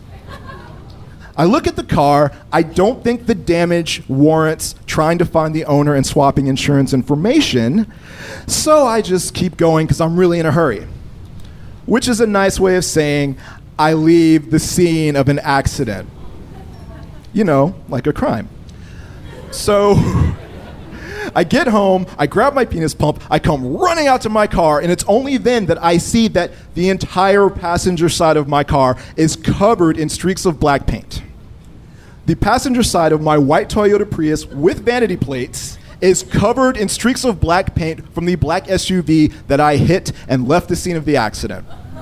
I look at the car. I don't think the damage warrants trying to find the owner and swapping insurance information, so I just keep going because I'm really in a hurry, which is a nice way of saying I leave the scene of an accident. You know, like a crime. So I get home, I grab my penis pump, I come running out to my car, and it's only then that I see that the entire passenger side of my car is covered in streaks of black paint. The passenger side of my white Toyota Prius with vanity plates is covered in streaks of black paint from the black S U V that I hit and left the scene of the accident.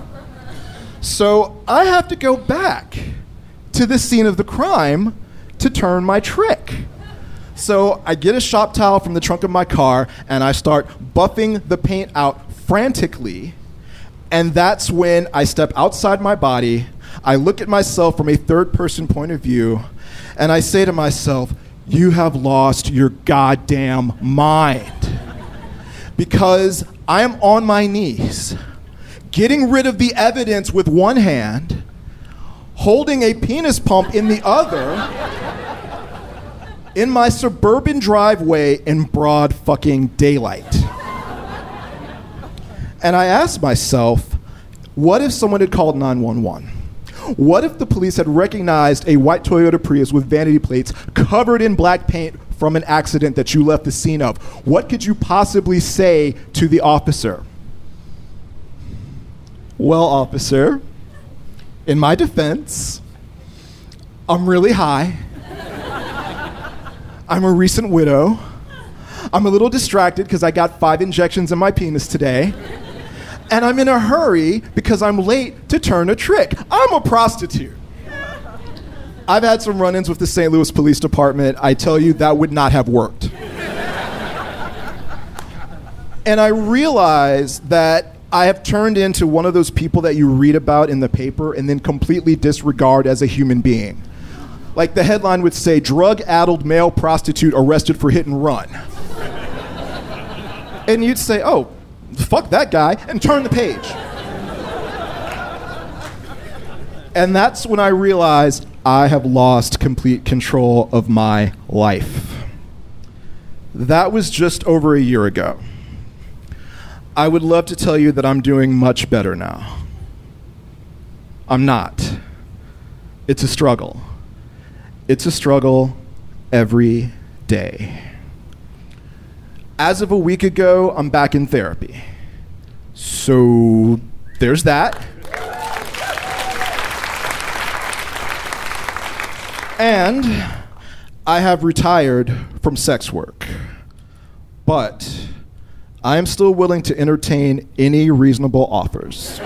So I have to go back to the scene of the crime to turn my trick. So I get a shop towel from the trunk of my car and I start buffing the paint out frantically. And that's when I step outside my body. I look at myself from a third person point of view and I say to myself, you have lost your goddamn mind. Because I am on my knees, getting rid of the evidence with one hand, holding a penis pump in the other, in my suburban driveway in broad fucking daylight. And I asked myself, what if someone had called nine one one? What if the police had recognized a white Toyota Prius with vanity plates covered in black paint from an accident that you left the scene of? What could you possibly say to the officer? Well, officer, in my defense, I'm really high. I'm a recent widow. I'm a little distracted because I got five injections in my penis today. And I'm in a hurry because I'm late to turn a trick. I'm a prostitute. I've had some run-ins with the Saint Louis Police Department. I tell you, that would not have worked. And I realize that I have turned into one of those people that you read about in the paper and then completely disregard as a human being. Like the headline would say, drug-addled male prostitute arrested for hit and run. And you'd say, oh, fuck that guy, and turn the page. And that's when I realized I have lost complete control of my life. That was just over a year ago. I would love to tell you that I'm doing much better now. I'm not. It's a struggle. It's a struggle every day. As of a week ago, I'm back in therapy. So there's that. And I have retired from sex work. But I am still willing to entertain any reasonable offers.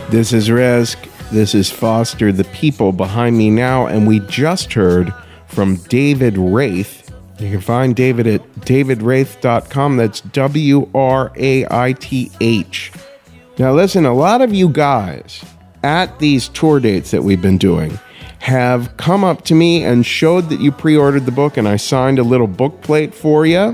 This is Risk. This is Foster, the people behind me now, and we just heard from David Wraith. You can find David at david wraith dot com. That's W R A I T H. Now listen, a lot of you guys at these tour dates that we've been doing have come up to me and showed that you pre-ordered the book, and I signed a little book plate for you.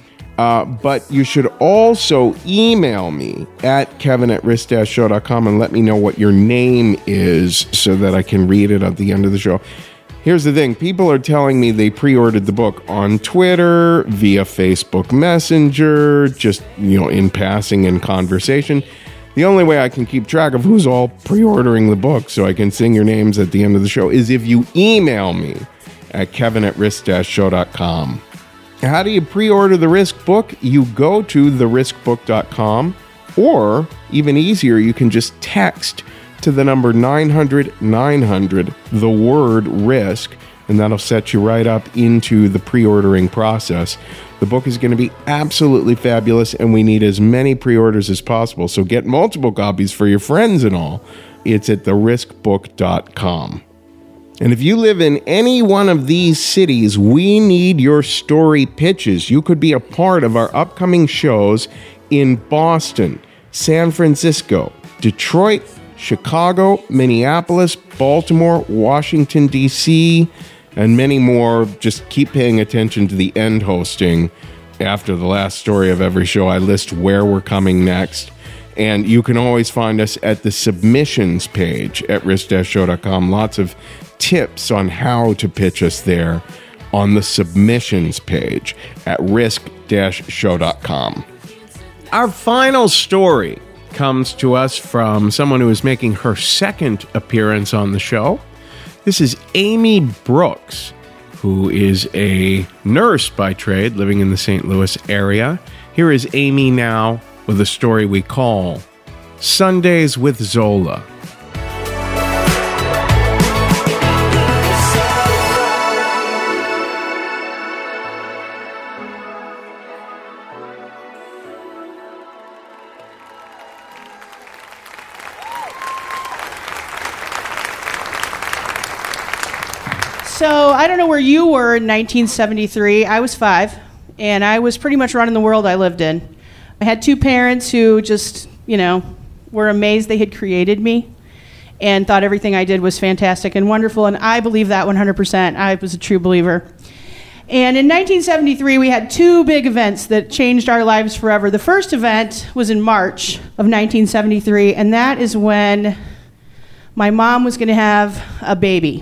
Uh, but you should also email me at kevin at risk dash show dot com and let me know what your name is so that I can read it at the end of the show. Here's the thing. People are telling me they pre-ordered the book on Twitter, via Facebook Messenger, just, you know, in passing in conversation. The only way I can keep track of who's all pre-ordering the book so I can sing your names at the end of the show is if you email me at kevin at risk dash show dot com. How do you pre-order the Risk book? You go to the risk book dot com, or even easier, you can just text to the number nine hundred nine hundred, the word RISK, and that'll set you right up into the pre-ordering process. The book is going to be absolutely fabulous, and we need as many pre-orders as possible, so get multiple copies for your friends and all. It's at the risk book dot com. And if you live in any one of these cities, we need your story pitches. You could be a part of our upcoming shows in Boston, San Francisco, Detroit, Chicago, Minneapolis, Baltimore, Washington, D C, and many more. Just keep paying attention to the end hosting. After the last story of every show, I list where we're coming next. And you can always find us at the submissions page at risk dash show dot com. Lots of tips on how to pitch us there on the submissions page at risk dash show dot com. Our final story comes to us from someone who is making her second appearance on the show. This is Amy Brooks, who is a nurse by trade living in the Saint Louis area. Here is Amy now with a story we call Sundays with Zola.
So I don't know where you were in nineteen seventy-three. I was five, and I was pretty much running the world I lived in. I had two parents who just, you know, were amazed they had created me and thought everything I did was fantastic and wonderful, and I believe that one hundred percent. I was a true believer. And in nineteen seventy-three, we had two big events that changed our lives forever. The first event was in March of nineteen seventy-three, and that is when my mom was going to have a baby.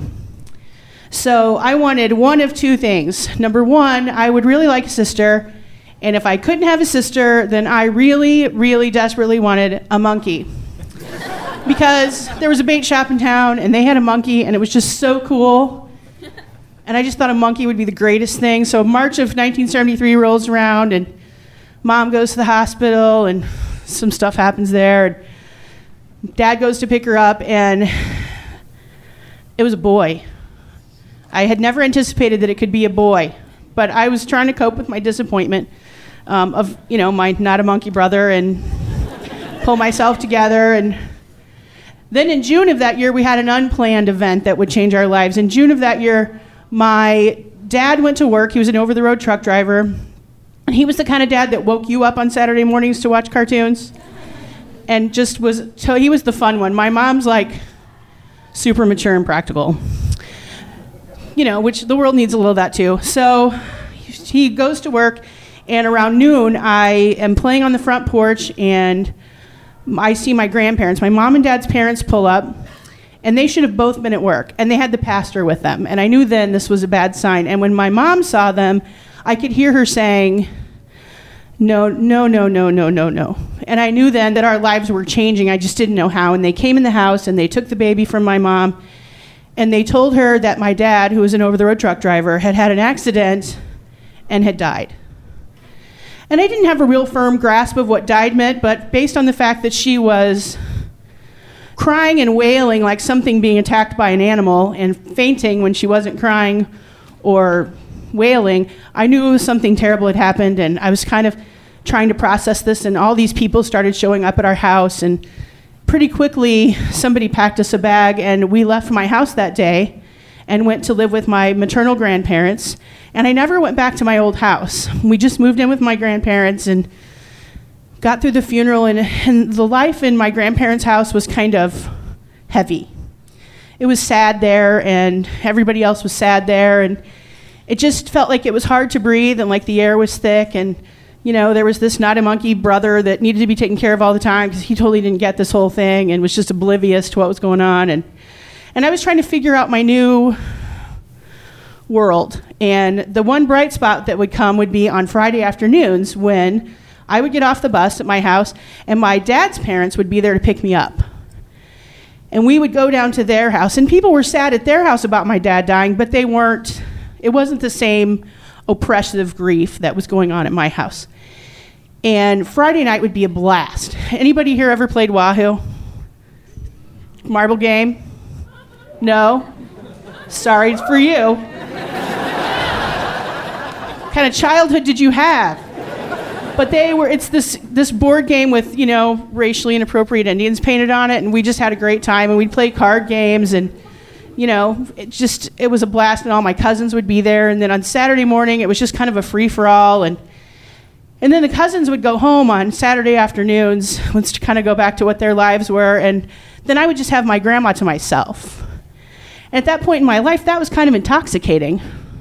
So I wanted one of two things. Number one, I would really like a sister, and if I couldn't have a sister, then I really, really desperately wanted a monkey. Because there was a bait shop in town, and they had a monkey, and it was just so cool. And I just thought a monkey would be the greatest thing. So March of nineteen seventy-three rolls around, and Mom goes to the hospital, and some stuff happens there. And Dad goes to pick her up, and it was a boy. I had never anticipated that it could be a boy, but I was trying to cope with my disappointment um, of, you know, my not a monkey brother and pull myself together. And then in June of that year, we had an unplanned event that would change our lives. In June of that year, my dad went to work. He was an over-the-road truck driver. And he was the kind of dad that woke you up on Saturday mornings to watch cartoons. And just was, so he was the fun one. My mom's like super mature and practical. You know, which the world needs a little of that too. So he goes to work, and around noon, I am playing on the front porch, and I see my grandparents, my mom and dad's parents, pull up, and they should have both been at work, and they had the pastor with them, and I knew then this was a bad sign. And when my mom saw them, I could hear her saying, no, no, no, no, no, no, no. And I knew then that our lives were changing. I just didn't know how. And they came in the house, and they took the baby from my mom, and they told her that my dad, who was an over-the-road truck driver, had had an accident and had died. And I didn't have a real firm grasp of what died meant, but based on the fact that she was crying and wailing like something being attacked by an animal and fainting when she wasn't crying or wailing, I knew it was something terrible had happened, and I was kind of trying to process this, and all these people started showing up at our house, and pretty quickly, somebody packed us a bag, and we left my house that day and went to live with my maternal grandparents. And I never went back to my old house. We just moved in with my grandparents and got through the funeral, and, and the life in my grandparents' house was kind of heavy. It was sad there, and everybody else was sad there, and it just felt like it was hard to breathe, and like the air was thick, and you know, there was this not a monkey brother that needed to be taken care of all the time because he totally didn't get this whole thing and was just oblivious to what was going on. And and I was trying to figure out my new world. And the one bright spot that would come would be on Friday afternoons when I would get off the bus at my house and my dad's parents would be there to pick me up. And we would go down to their house. And people were sad at their house about my dad dying, but they weren't, it wasn't the same oppressive grief that was going on at my house. And Friday night would be a blast. Anybody here ever played Wahoo? Marble game? No? Sorry, it's for you. What kind of childhood did you have? But they were, it's this this board game with, you know, racially inappropriate Indians painted on it, and we just had a great time, and we'd play card games, and, you know, it just, it was a blast, and all my cousins would be there, and then on Saturday morning, it was just kind of a free-for-all, and and then the cousins would go home on Saturday afternoons, let's kind of go back to what their lives were, and then I would just have my grandma to myself. And at that point in my life, that was kind of intoxicating.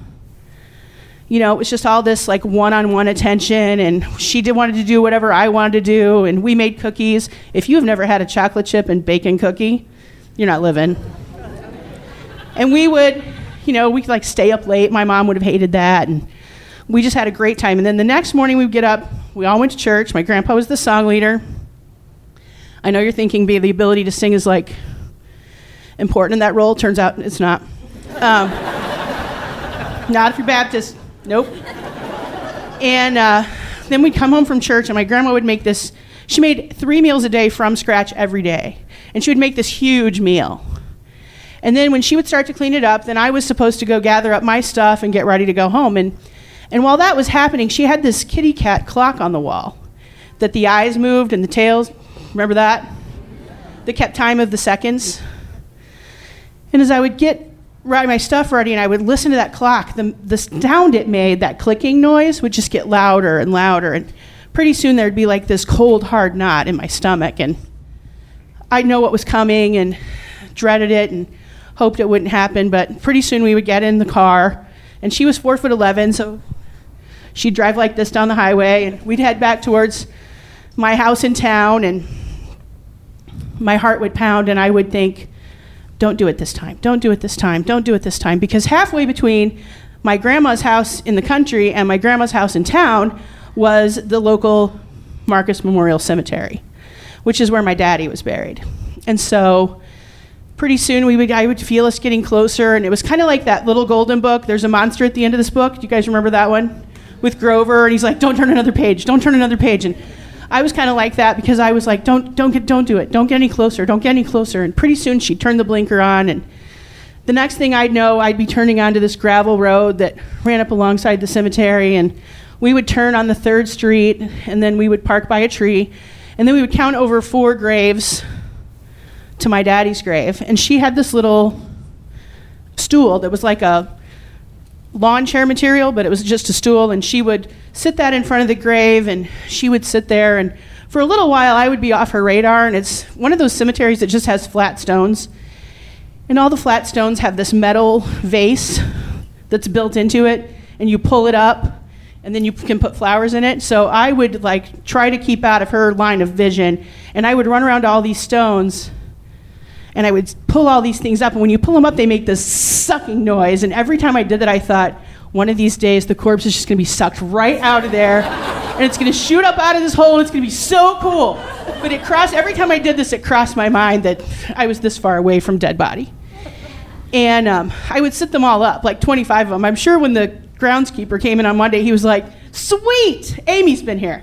You know, it was just all this like one-on-one attention, and she did wanted to do whatever I wanted to do, and we made cookies. If you've never had a chocolate chip and bacon cookie, you're not living. And we would, you know, we could like stay up late. My mom would have hated that, and we just had a great time. And then the next morning we would get up, we all went to church. My grandpa was the song leader. I know you're thinking the ability to sing is like important in that role. Turns out it's not. Um, not if you're Baptist. Nope. And uh, then we'd come home from church, and my grandma would make this, she made three meals a day from scratch every day. And she would make this huge meal. And then when she would start to clean it up, then I was supposed to go gather up my stuff and get ready to go home. And and while that was happening, she had this kitty cat clock on the wall that the eyes moved and the tails, remember that? That kept time of the seconds. And as I would get my stuff ready and I would listen to that clock, the, the sound it made, that clicking noise, would just get louder and louder. And pretty soon there'd be like this cold, hard knot in my stomach. And I'd know what was coming and dreaded it and hoped it wouldn't happen. But pretty soon we would get in the car. And she was four foot eleven, so she'd drive like this down the highway. And we'd head back towards my house in town. And my heart would pound and I would think, don't do it this time. Don't do it this time. Don't do it this time. Because halfway between my grandma's house in the country and my grandma's house in town was the local Marcus Memorial Cemetery, which is where my daddy was buried. And so pretty soon we would, I would feel us getting closer, and it was kind of like that little golden book. There's a monster at the end of this book. Do you guys remember that one? With Grover, and he's like, don't turn another page. Don't turn another page. And I was kind of like that because I was like, don't don't get don't do it. Don't get any closer. Don't get any closer. And pretty soon she'd turn the blinker on, and the next thing I'd know, I'd be turning onto this gravel road that ran up alongside the cemetery, and we would turn on the third street, and then we would park by a tree, and then we would count over four graves to my daddy's grave. And she had this little stool that was like a lawn chair material, but it was just a stool, and she would sit that in front of the grave, and she would sit there, and for a little while I would be off her radar. And it's one of those cemeteries that just has flat stones, and all the flat stones have this metal vase that's built into it, and you pull it up and then you can put flowers in it. So I would like try to keep out of her line of vision, and I would run around to all these stones and I would pull all these things up, and when you pull them up, they make this sucking noise. And every time I did that, I thought, one of these days, the corpse is just going to be sucked right out of there, and it's going to shoot up out of this hole, and it's going to be so cool. But it crossed, every time I did this, it crossed my mind that I was this far away from dead body. And um, I would sit them all up, like twenty-five of them. I'm sure when the groundskeeper came in on Monday, he was like, sweet, Amy's been here.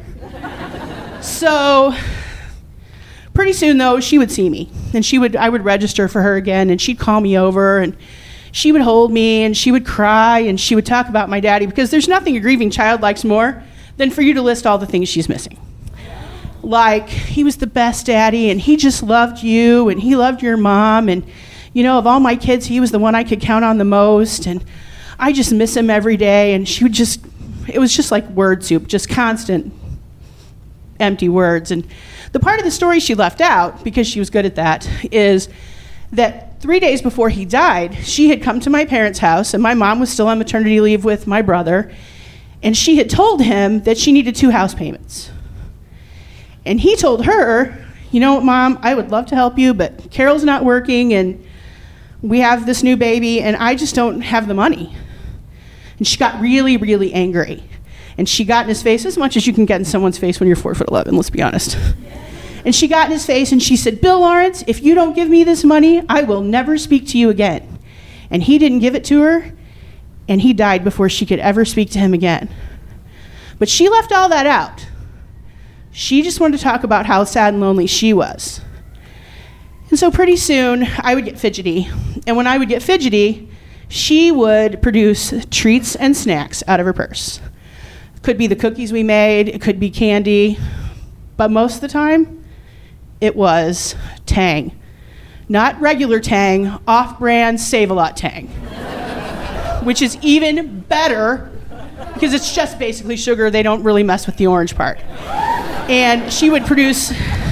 So pretty soon, though, she would see me, and she would. I would register for her again, and she'd call me over, and she would hold me, and she would cry, and she would talk about my daddy, because there's nothing a grieving child likes more than for you to list all the things she's missing. like he was the best daddy and he just loved you and he loved your mom, and you know, of all my kids, he was the one I could count on the most, and I just miss him every day. And she would just, it was just like word soup, just constant empty words. And the part of the story she left out, because she was good at that, is that three days before he died, she had come to my parents' house, and my mom was still on maternity leave with my brother, and she had told him that she needed two house payments. And he told her, you know what, Mom, I would love to help you, but Carol's not working, and we have this new baby, and I just don't have the money. And she got really, really angry. And she got in his face as much as you can get in someone's face when you're four foot eleven, let's be honest. And she got in his face and she said, Bill Lawrence, if you don't give me this money, I will never speak to you again. And he didn't give it to her, and he died before she could ever speak to him again. But she left all that out. She just wanted to talk about how sad and lonely she was. And so pretty soon, I would get fidgety. And when I would get fidgety, she would produce treats and snacks out of her purse. It could be the cookies we made, it could be candy, but most of the time, it was Tang. Not regular Tang, off-brand Save-A-Lot Tang, which is even better because it's just basically sugar. They don't really mess with the orange part. And she would produce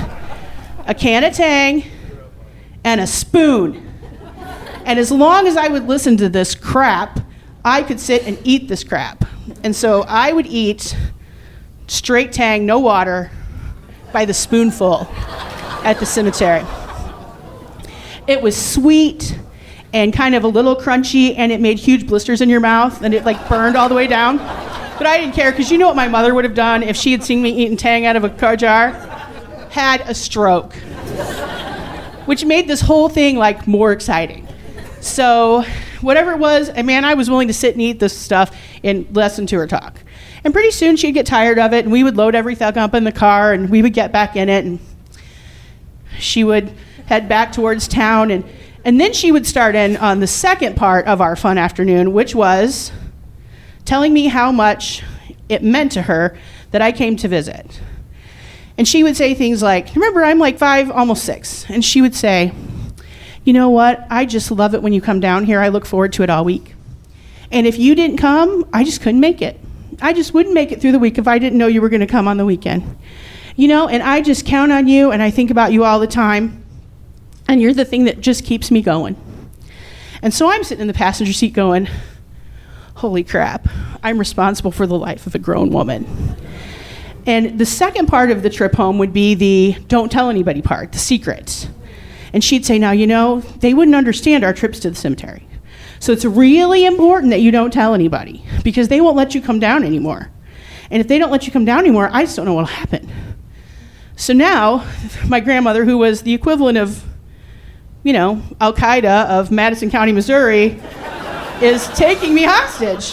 a can of Tang and a spoon. And as long as I would listen to this crap, I could sit and eat this crap. And so I would eat straight Tang, no water, by the spoonful at the cemetery. It was sweet and kind of a little crunchy, and it made huge blisters in your mouth, and it like burned all the way down. But I didn't care, because you know what my mother would have done if she had seen me eating Tang out of a car jar? Had a stroke. Which made this whole thing like more exciting. So whatever it was, and man, I was willing to sit and eat this stuff and listen to her talk. And pretty soon she'd get tired of it, and we would load everything up in the car, and we would get back in it, and she would head back towards town, and, and then she would start in on the second part of our fun afternoon, which was telling me how much it meant to her that I came to visit. And she would say things like, remember, I'm like five, almost six, and she would say, you know what, I just love it when you come down here. I look forward to it all week. And if you didn't come, I just couldn't make it. I just wouldn't make it through the week if I didn't know you were going to come on the weekend. You know, and I just count on you, and I think about you all the time, and you're the thing that just keeps me going. And so I'm sitting in the passenger seat going, holy crap, I'm responsible for the life of a grown woman. And the second part of the trip home would be the don't tell anybody part, the secrets. And she'd say, now, you know, they wouldn't understand our trips to the cemetery. So it's really important that you don't tell anybody, because they won't let you come down anymore. And if they don't let you come down anymore, I just don't know what'll happen. So now, my grandmother, who was the equivalent of, you know, Al-Qaeda of Madison County, Missouri, is taking me hostage.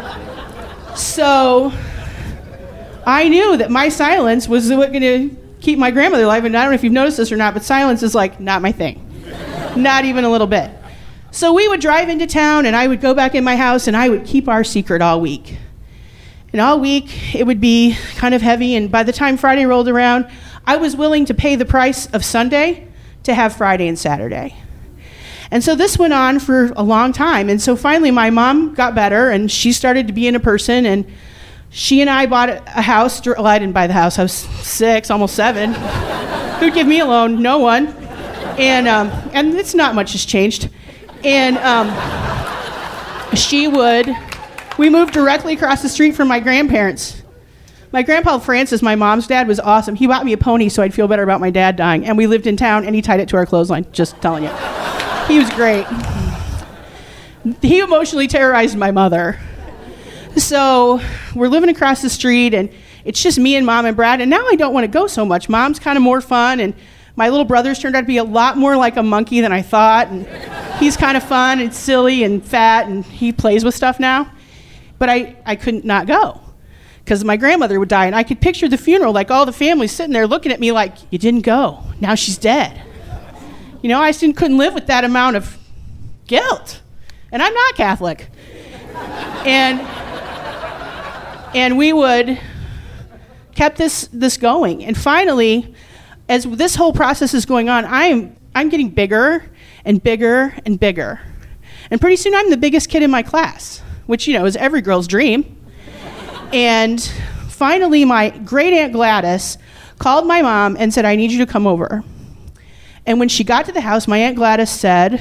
So I knew that my silence was what going to keep my grandmother alive. And I don't know if you've noticed this or not, but silence is like not my thing. Not even a little bit. So we would drive into town, and I would go back in my house, and I would keep our secret all week. And all week, it would be kind of heavy, and by the time Friday rolled around, I was willing to pay the price of Sunday to have Friday and Saturday. And so this went on for a long time, and so finally my mom got better, and she started to be in a person, and she and I bought a house. Well, I didn't buy the house. I was six, almost seven. Who'd give me a loan? No one. And um, and it's not much has changed. And um, she would, we moved directly across the street from my grandparents. My grandpa Francis, my mom's dad, was awesome. He bought me a pony so I'd feel better about my dad dying. And we lived in town, and he tied it to our clothesline. Just telling you. He was great. He emotionally terrorized my mother. So we're living across the street, and it's just me and Mom and Brad. And now I don't want to go so much. Mom's kind of more fun, and my little brother's turned out to be a lot more like a monkey than I thought. And he's kind of fun and silly and fat, and he plays with stuff now. But I, I couldn't not go, because my grandmother would die, and I could picture the funeral, like all the family sitting there looking at me like, you didn't go. Now she's dead. You know, I just couldn't live with that amount of guilt. And I'm not Catholic. And and we would kept this this going. And finally, as this whole process is going on, I'm I'm getting bigger and bigger and bigger. And pretty soon I'm the biggest kid in my class, which, you know, is every girl's dream. And finally, my great Aunt Gladys called my mom and said, I need you to come over. And when she got to the house, my Aunt Gladys said,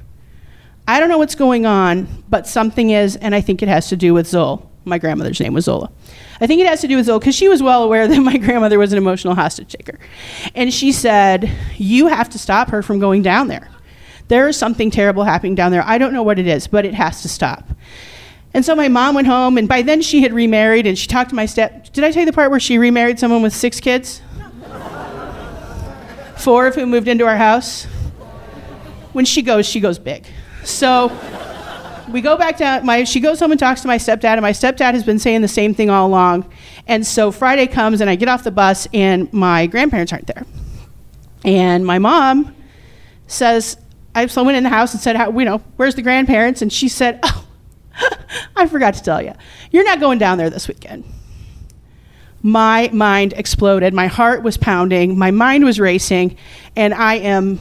I don't know what's going on, but something is, and I think it has to do with Zola. My grandmother's name was Zola. I think it has to do with Zola, because she was well aware that my grandmother was an emotional hostage taker. And she said, you have to stop her from going down there. There is something terrible happening down there. I don't know what it is, but it has to stop. And so my mom went home, and by then she had remarried, and she talked to my step... Did I tell you the part where she remarried someone with six kids? Four of whom moved into our house. When she goes, she goes big. So we go back down. My, she goes home and talks to my stepdad, and my stepdad has been saying the same thing all along. And so Friday comes, and I get off the bus, and my grandparents aren't there. And my mom says... I so went in the house and said, how, you know, where's the grandparents? And she said, oh, I forgot to tell you, you're not going down there this weekend. My mind exploded. My heart was pounding. My mind was racing. And I am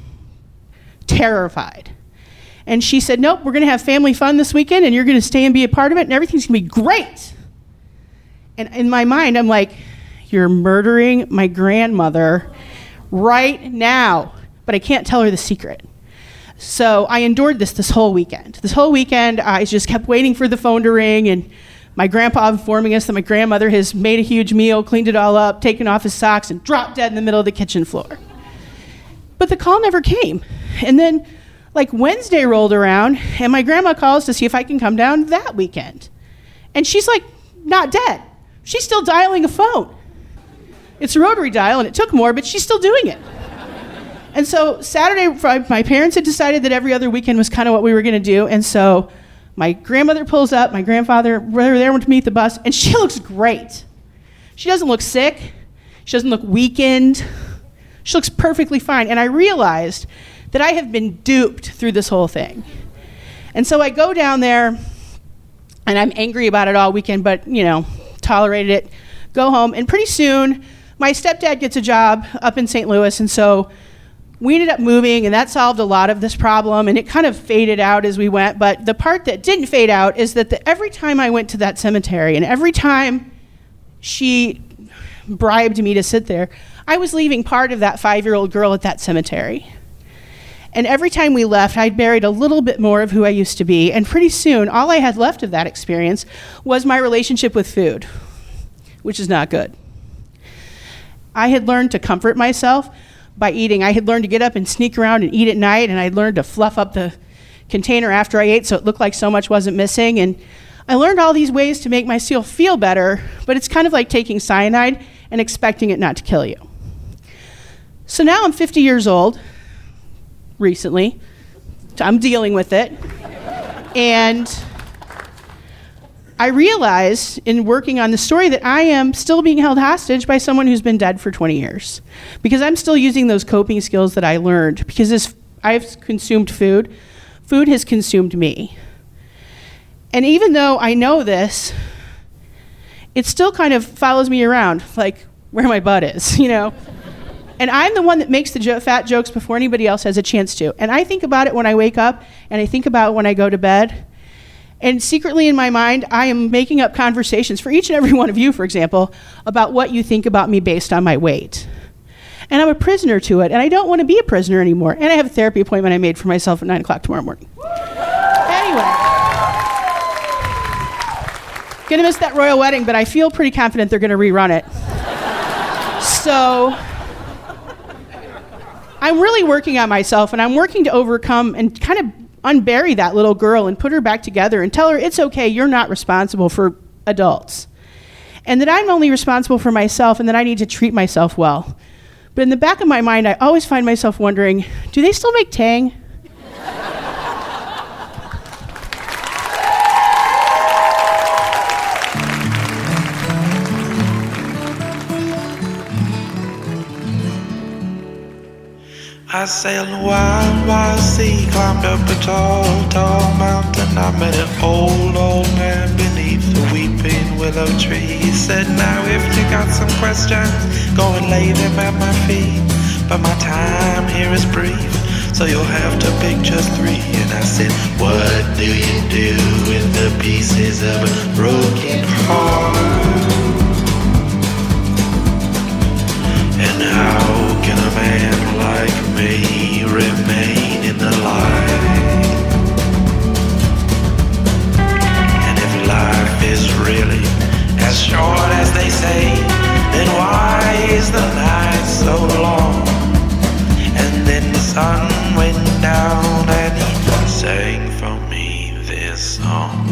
terrified. And she said, nope, we're going to have family fun this weekend, and you're going to stay and be a part of it, and everything's going to be great. And in my mind, I'm like, you're murdering my grandmother right now. But I can't tell her the secret. So I endured this this whole weekend. This whole weekend, I just kept waiting for the phone to ring, and my grandpa informing us that my grandmother has made a huge meal, cleaned it all up, taken off his socks, and dropped dead in the middle of the kitchen floor. But the call never came. And then, like, Wednesday rolled around, and my grandma calls to see if I can come down that weekend. And she's, like, not dead. She's still dialing a phone. It's a rotary dial, and it took more, but she's still doing it. And so Saturday, my parents had decided that every other weekend was kind of what we were going to do. And so my grandmother pulls up, my grandfather, we're there to meet the bus, and she looks great. She doesn't look sick. She doesn't look weakened. She looks perfectly fine. And I realized that I have been duped through this whole thing. And so I go down there, and I'm angry about it all weekend, but, you know, tolerated it, go home. And pretty soon, my stepdad gets a job up in Saint Louis, and so we ended up moving, and that solved a lot of this problem, and it kind of faded out as we went. But the part that didn't fade out is that the, every time I went to that cemetery, and every time she bribed me to sit there, I was leaving part of that five-year-old girl at that cemetery. And every time we left, I'd buried a little bit more of who I used to be. And pretty soon, all I had left of that experience was my relationship with food, which is not good. I had learned to comfort myself by eating. I had learned to get up and sneak around and eat at night, and I'd learned to fluff up the container after I ate so it looked like so much wasn't missing. And I learned all these ways to make myself feel better, but it's kind of like taking cyanide and expecting it not to kill you. So now I'm fifty years old, recently. I'm dealing with it. And I realized in working on the story that I am still being held hostage by someone who's been dead for twenty years. Because I'm still using those coping skills that I learned. Because as I've consumed food, food has consumed me. And even though I know this, it still kind of follows me around, like where my butt is, you know? And I'm the one that makes the jo- fat jokes before anybody else has a chance to. And I think about it when I wake up, and I think about it when I go to bed. And secretly in my mind, I am making up conversations for each and every one of you, for example, about what you think about me based on my weight. And I'm a prisoner to it, and I don't want to be a prisoner anymore. And I have a therapy appointment I made for myself at nine o'clock tomorrow morning. Anyway. Gonna miss that royal wedding, but I feel pretty confident they're gonna rerun it. So I'm really working on myself, and I'm working to overcome and kind of unbury that little girl and put her back together and tell her it's okay, you're not responsible for adults. And that I'm only responsible for myself, and that I need to treat myself well. But in the back of my mind, I always find myself wondering, do they still make Tang?
I sailed a wide, wide sea, climbed up a tall, tall mountain. I met an old, old man beneath the weeping willow. willow tree. He said, now if you got some questions, go and lay them at my feet. But my time here is brief, so you'll have to pick just three. And I said, what do you do with the pieces of a broken heart? And how can a man like me remain in the light? And if life is really as short as they say, then why is the night so long? And then the sun went down and he sang for me this song.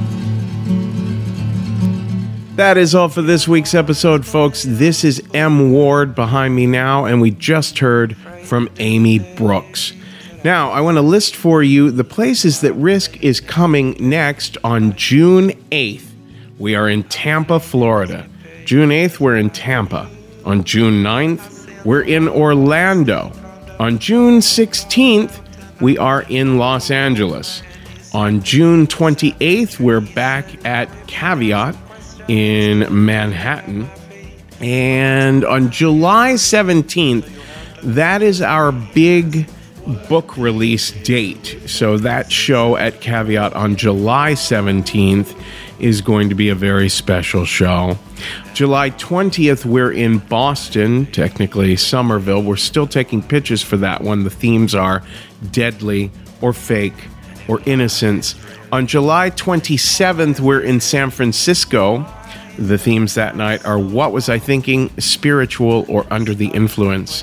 That is all for this week's episode, folks. This is M. Ward behind me now, and we just heard from Amy Brooks. Now, I want to list for you the places that Risk is coming next on June eighth. We are in Tampa, Florida. June eighth, we're in Tampa. On June ninth, we're in Orlando. On June sixteenth, we are in Los Angeles. On June twenty-eighth, we're back at Caveat in Manhattan. And on July seventeenth, that is our big book release date. So that show at Caveat on July seventeenth is going to be a very special show. July twentieth, we're in Boston, technically Somerville. We're still taking pitches for that one. The themes are deadly or fake or innocence. On July twenty-seventh, we're in San Francisco. The themes that night are What Was I Thinking, Spiritual, or Under the Influence.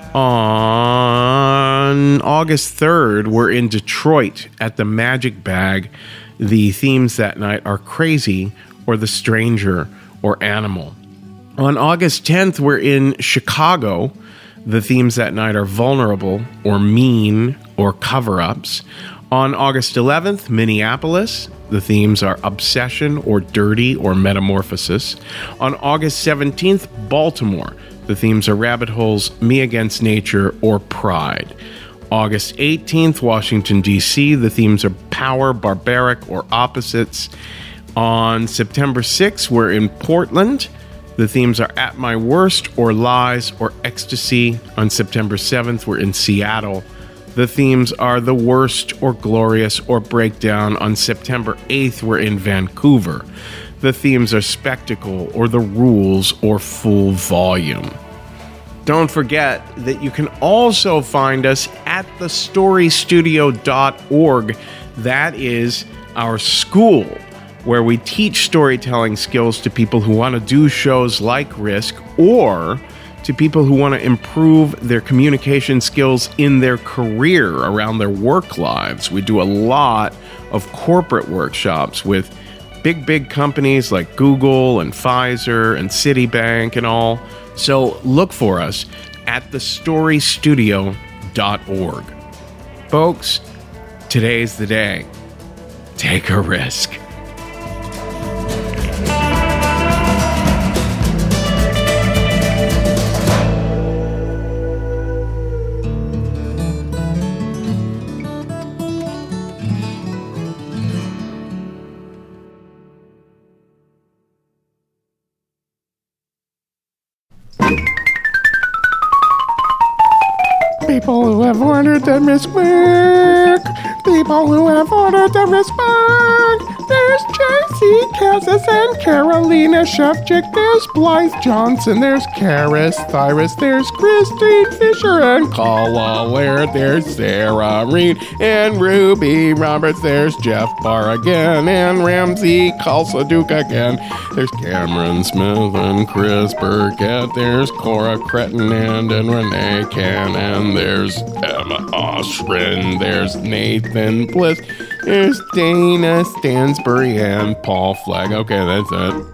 On August third, we're in Detroit at the Magic Bag. The themes that night are Crazy, or The Stranger, or Animal. On August tenth, we're in Chicago. The themes that night are Vulnerable, or Mean, or Cover-Ups. On August eleventh, Minneapolis. The themes are Obsession, or Dirty, or Metamorphosis. On August seventeenth, Baltimore. The themes are Rabbit Holes, Me Against Nature, or Pride. August eighteenth, Washington, D C. The themes are Power, Barbaric, or Opposites. On September sixth, we're in Portland. The themes are At My Worst, or Lies, or Ecstasy. On September seventh, we're in Seattle. The themes are The Worst, or Glorious, or Breakdown. On September eighth, we're in Vancouver. The themes are Spectacle, or The Rules, or Full Volume. Don't forget that you can also find us at the story studio dot org. That is our school where we teach storytelling skills to people who want to do shows like Risk, or to people who want to improve their communication skills in their career around their work lives. We do a lot of corporate workshops with big, big companies like Google and Pfizer and Citibank and all. So look for us at the story studio dot org. Folks, today's the day. Take a risk. People who have ordered the Risk work. People who have ordered the Risk work. There's Tracy Cassis and Carolina Shevchik. There's Blythe Johnson. There's Karis Thyris. There's Christine Fisher and Kala Laird. There's Sarah Reed and Ruby Roberts. There's Jeff Barr again and Ramsey Kalsaduk again. There's Cameron Smith and Chris Burkett. There's Cora Cretin and, and Renee Cannon. There's Emma Ostrin. There's Nathan Bliss. There's Dana Stansbury and Paul Flagg. Okay, that's it.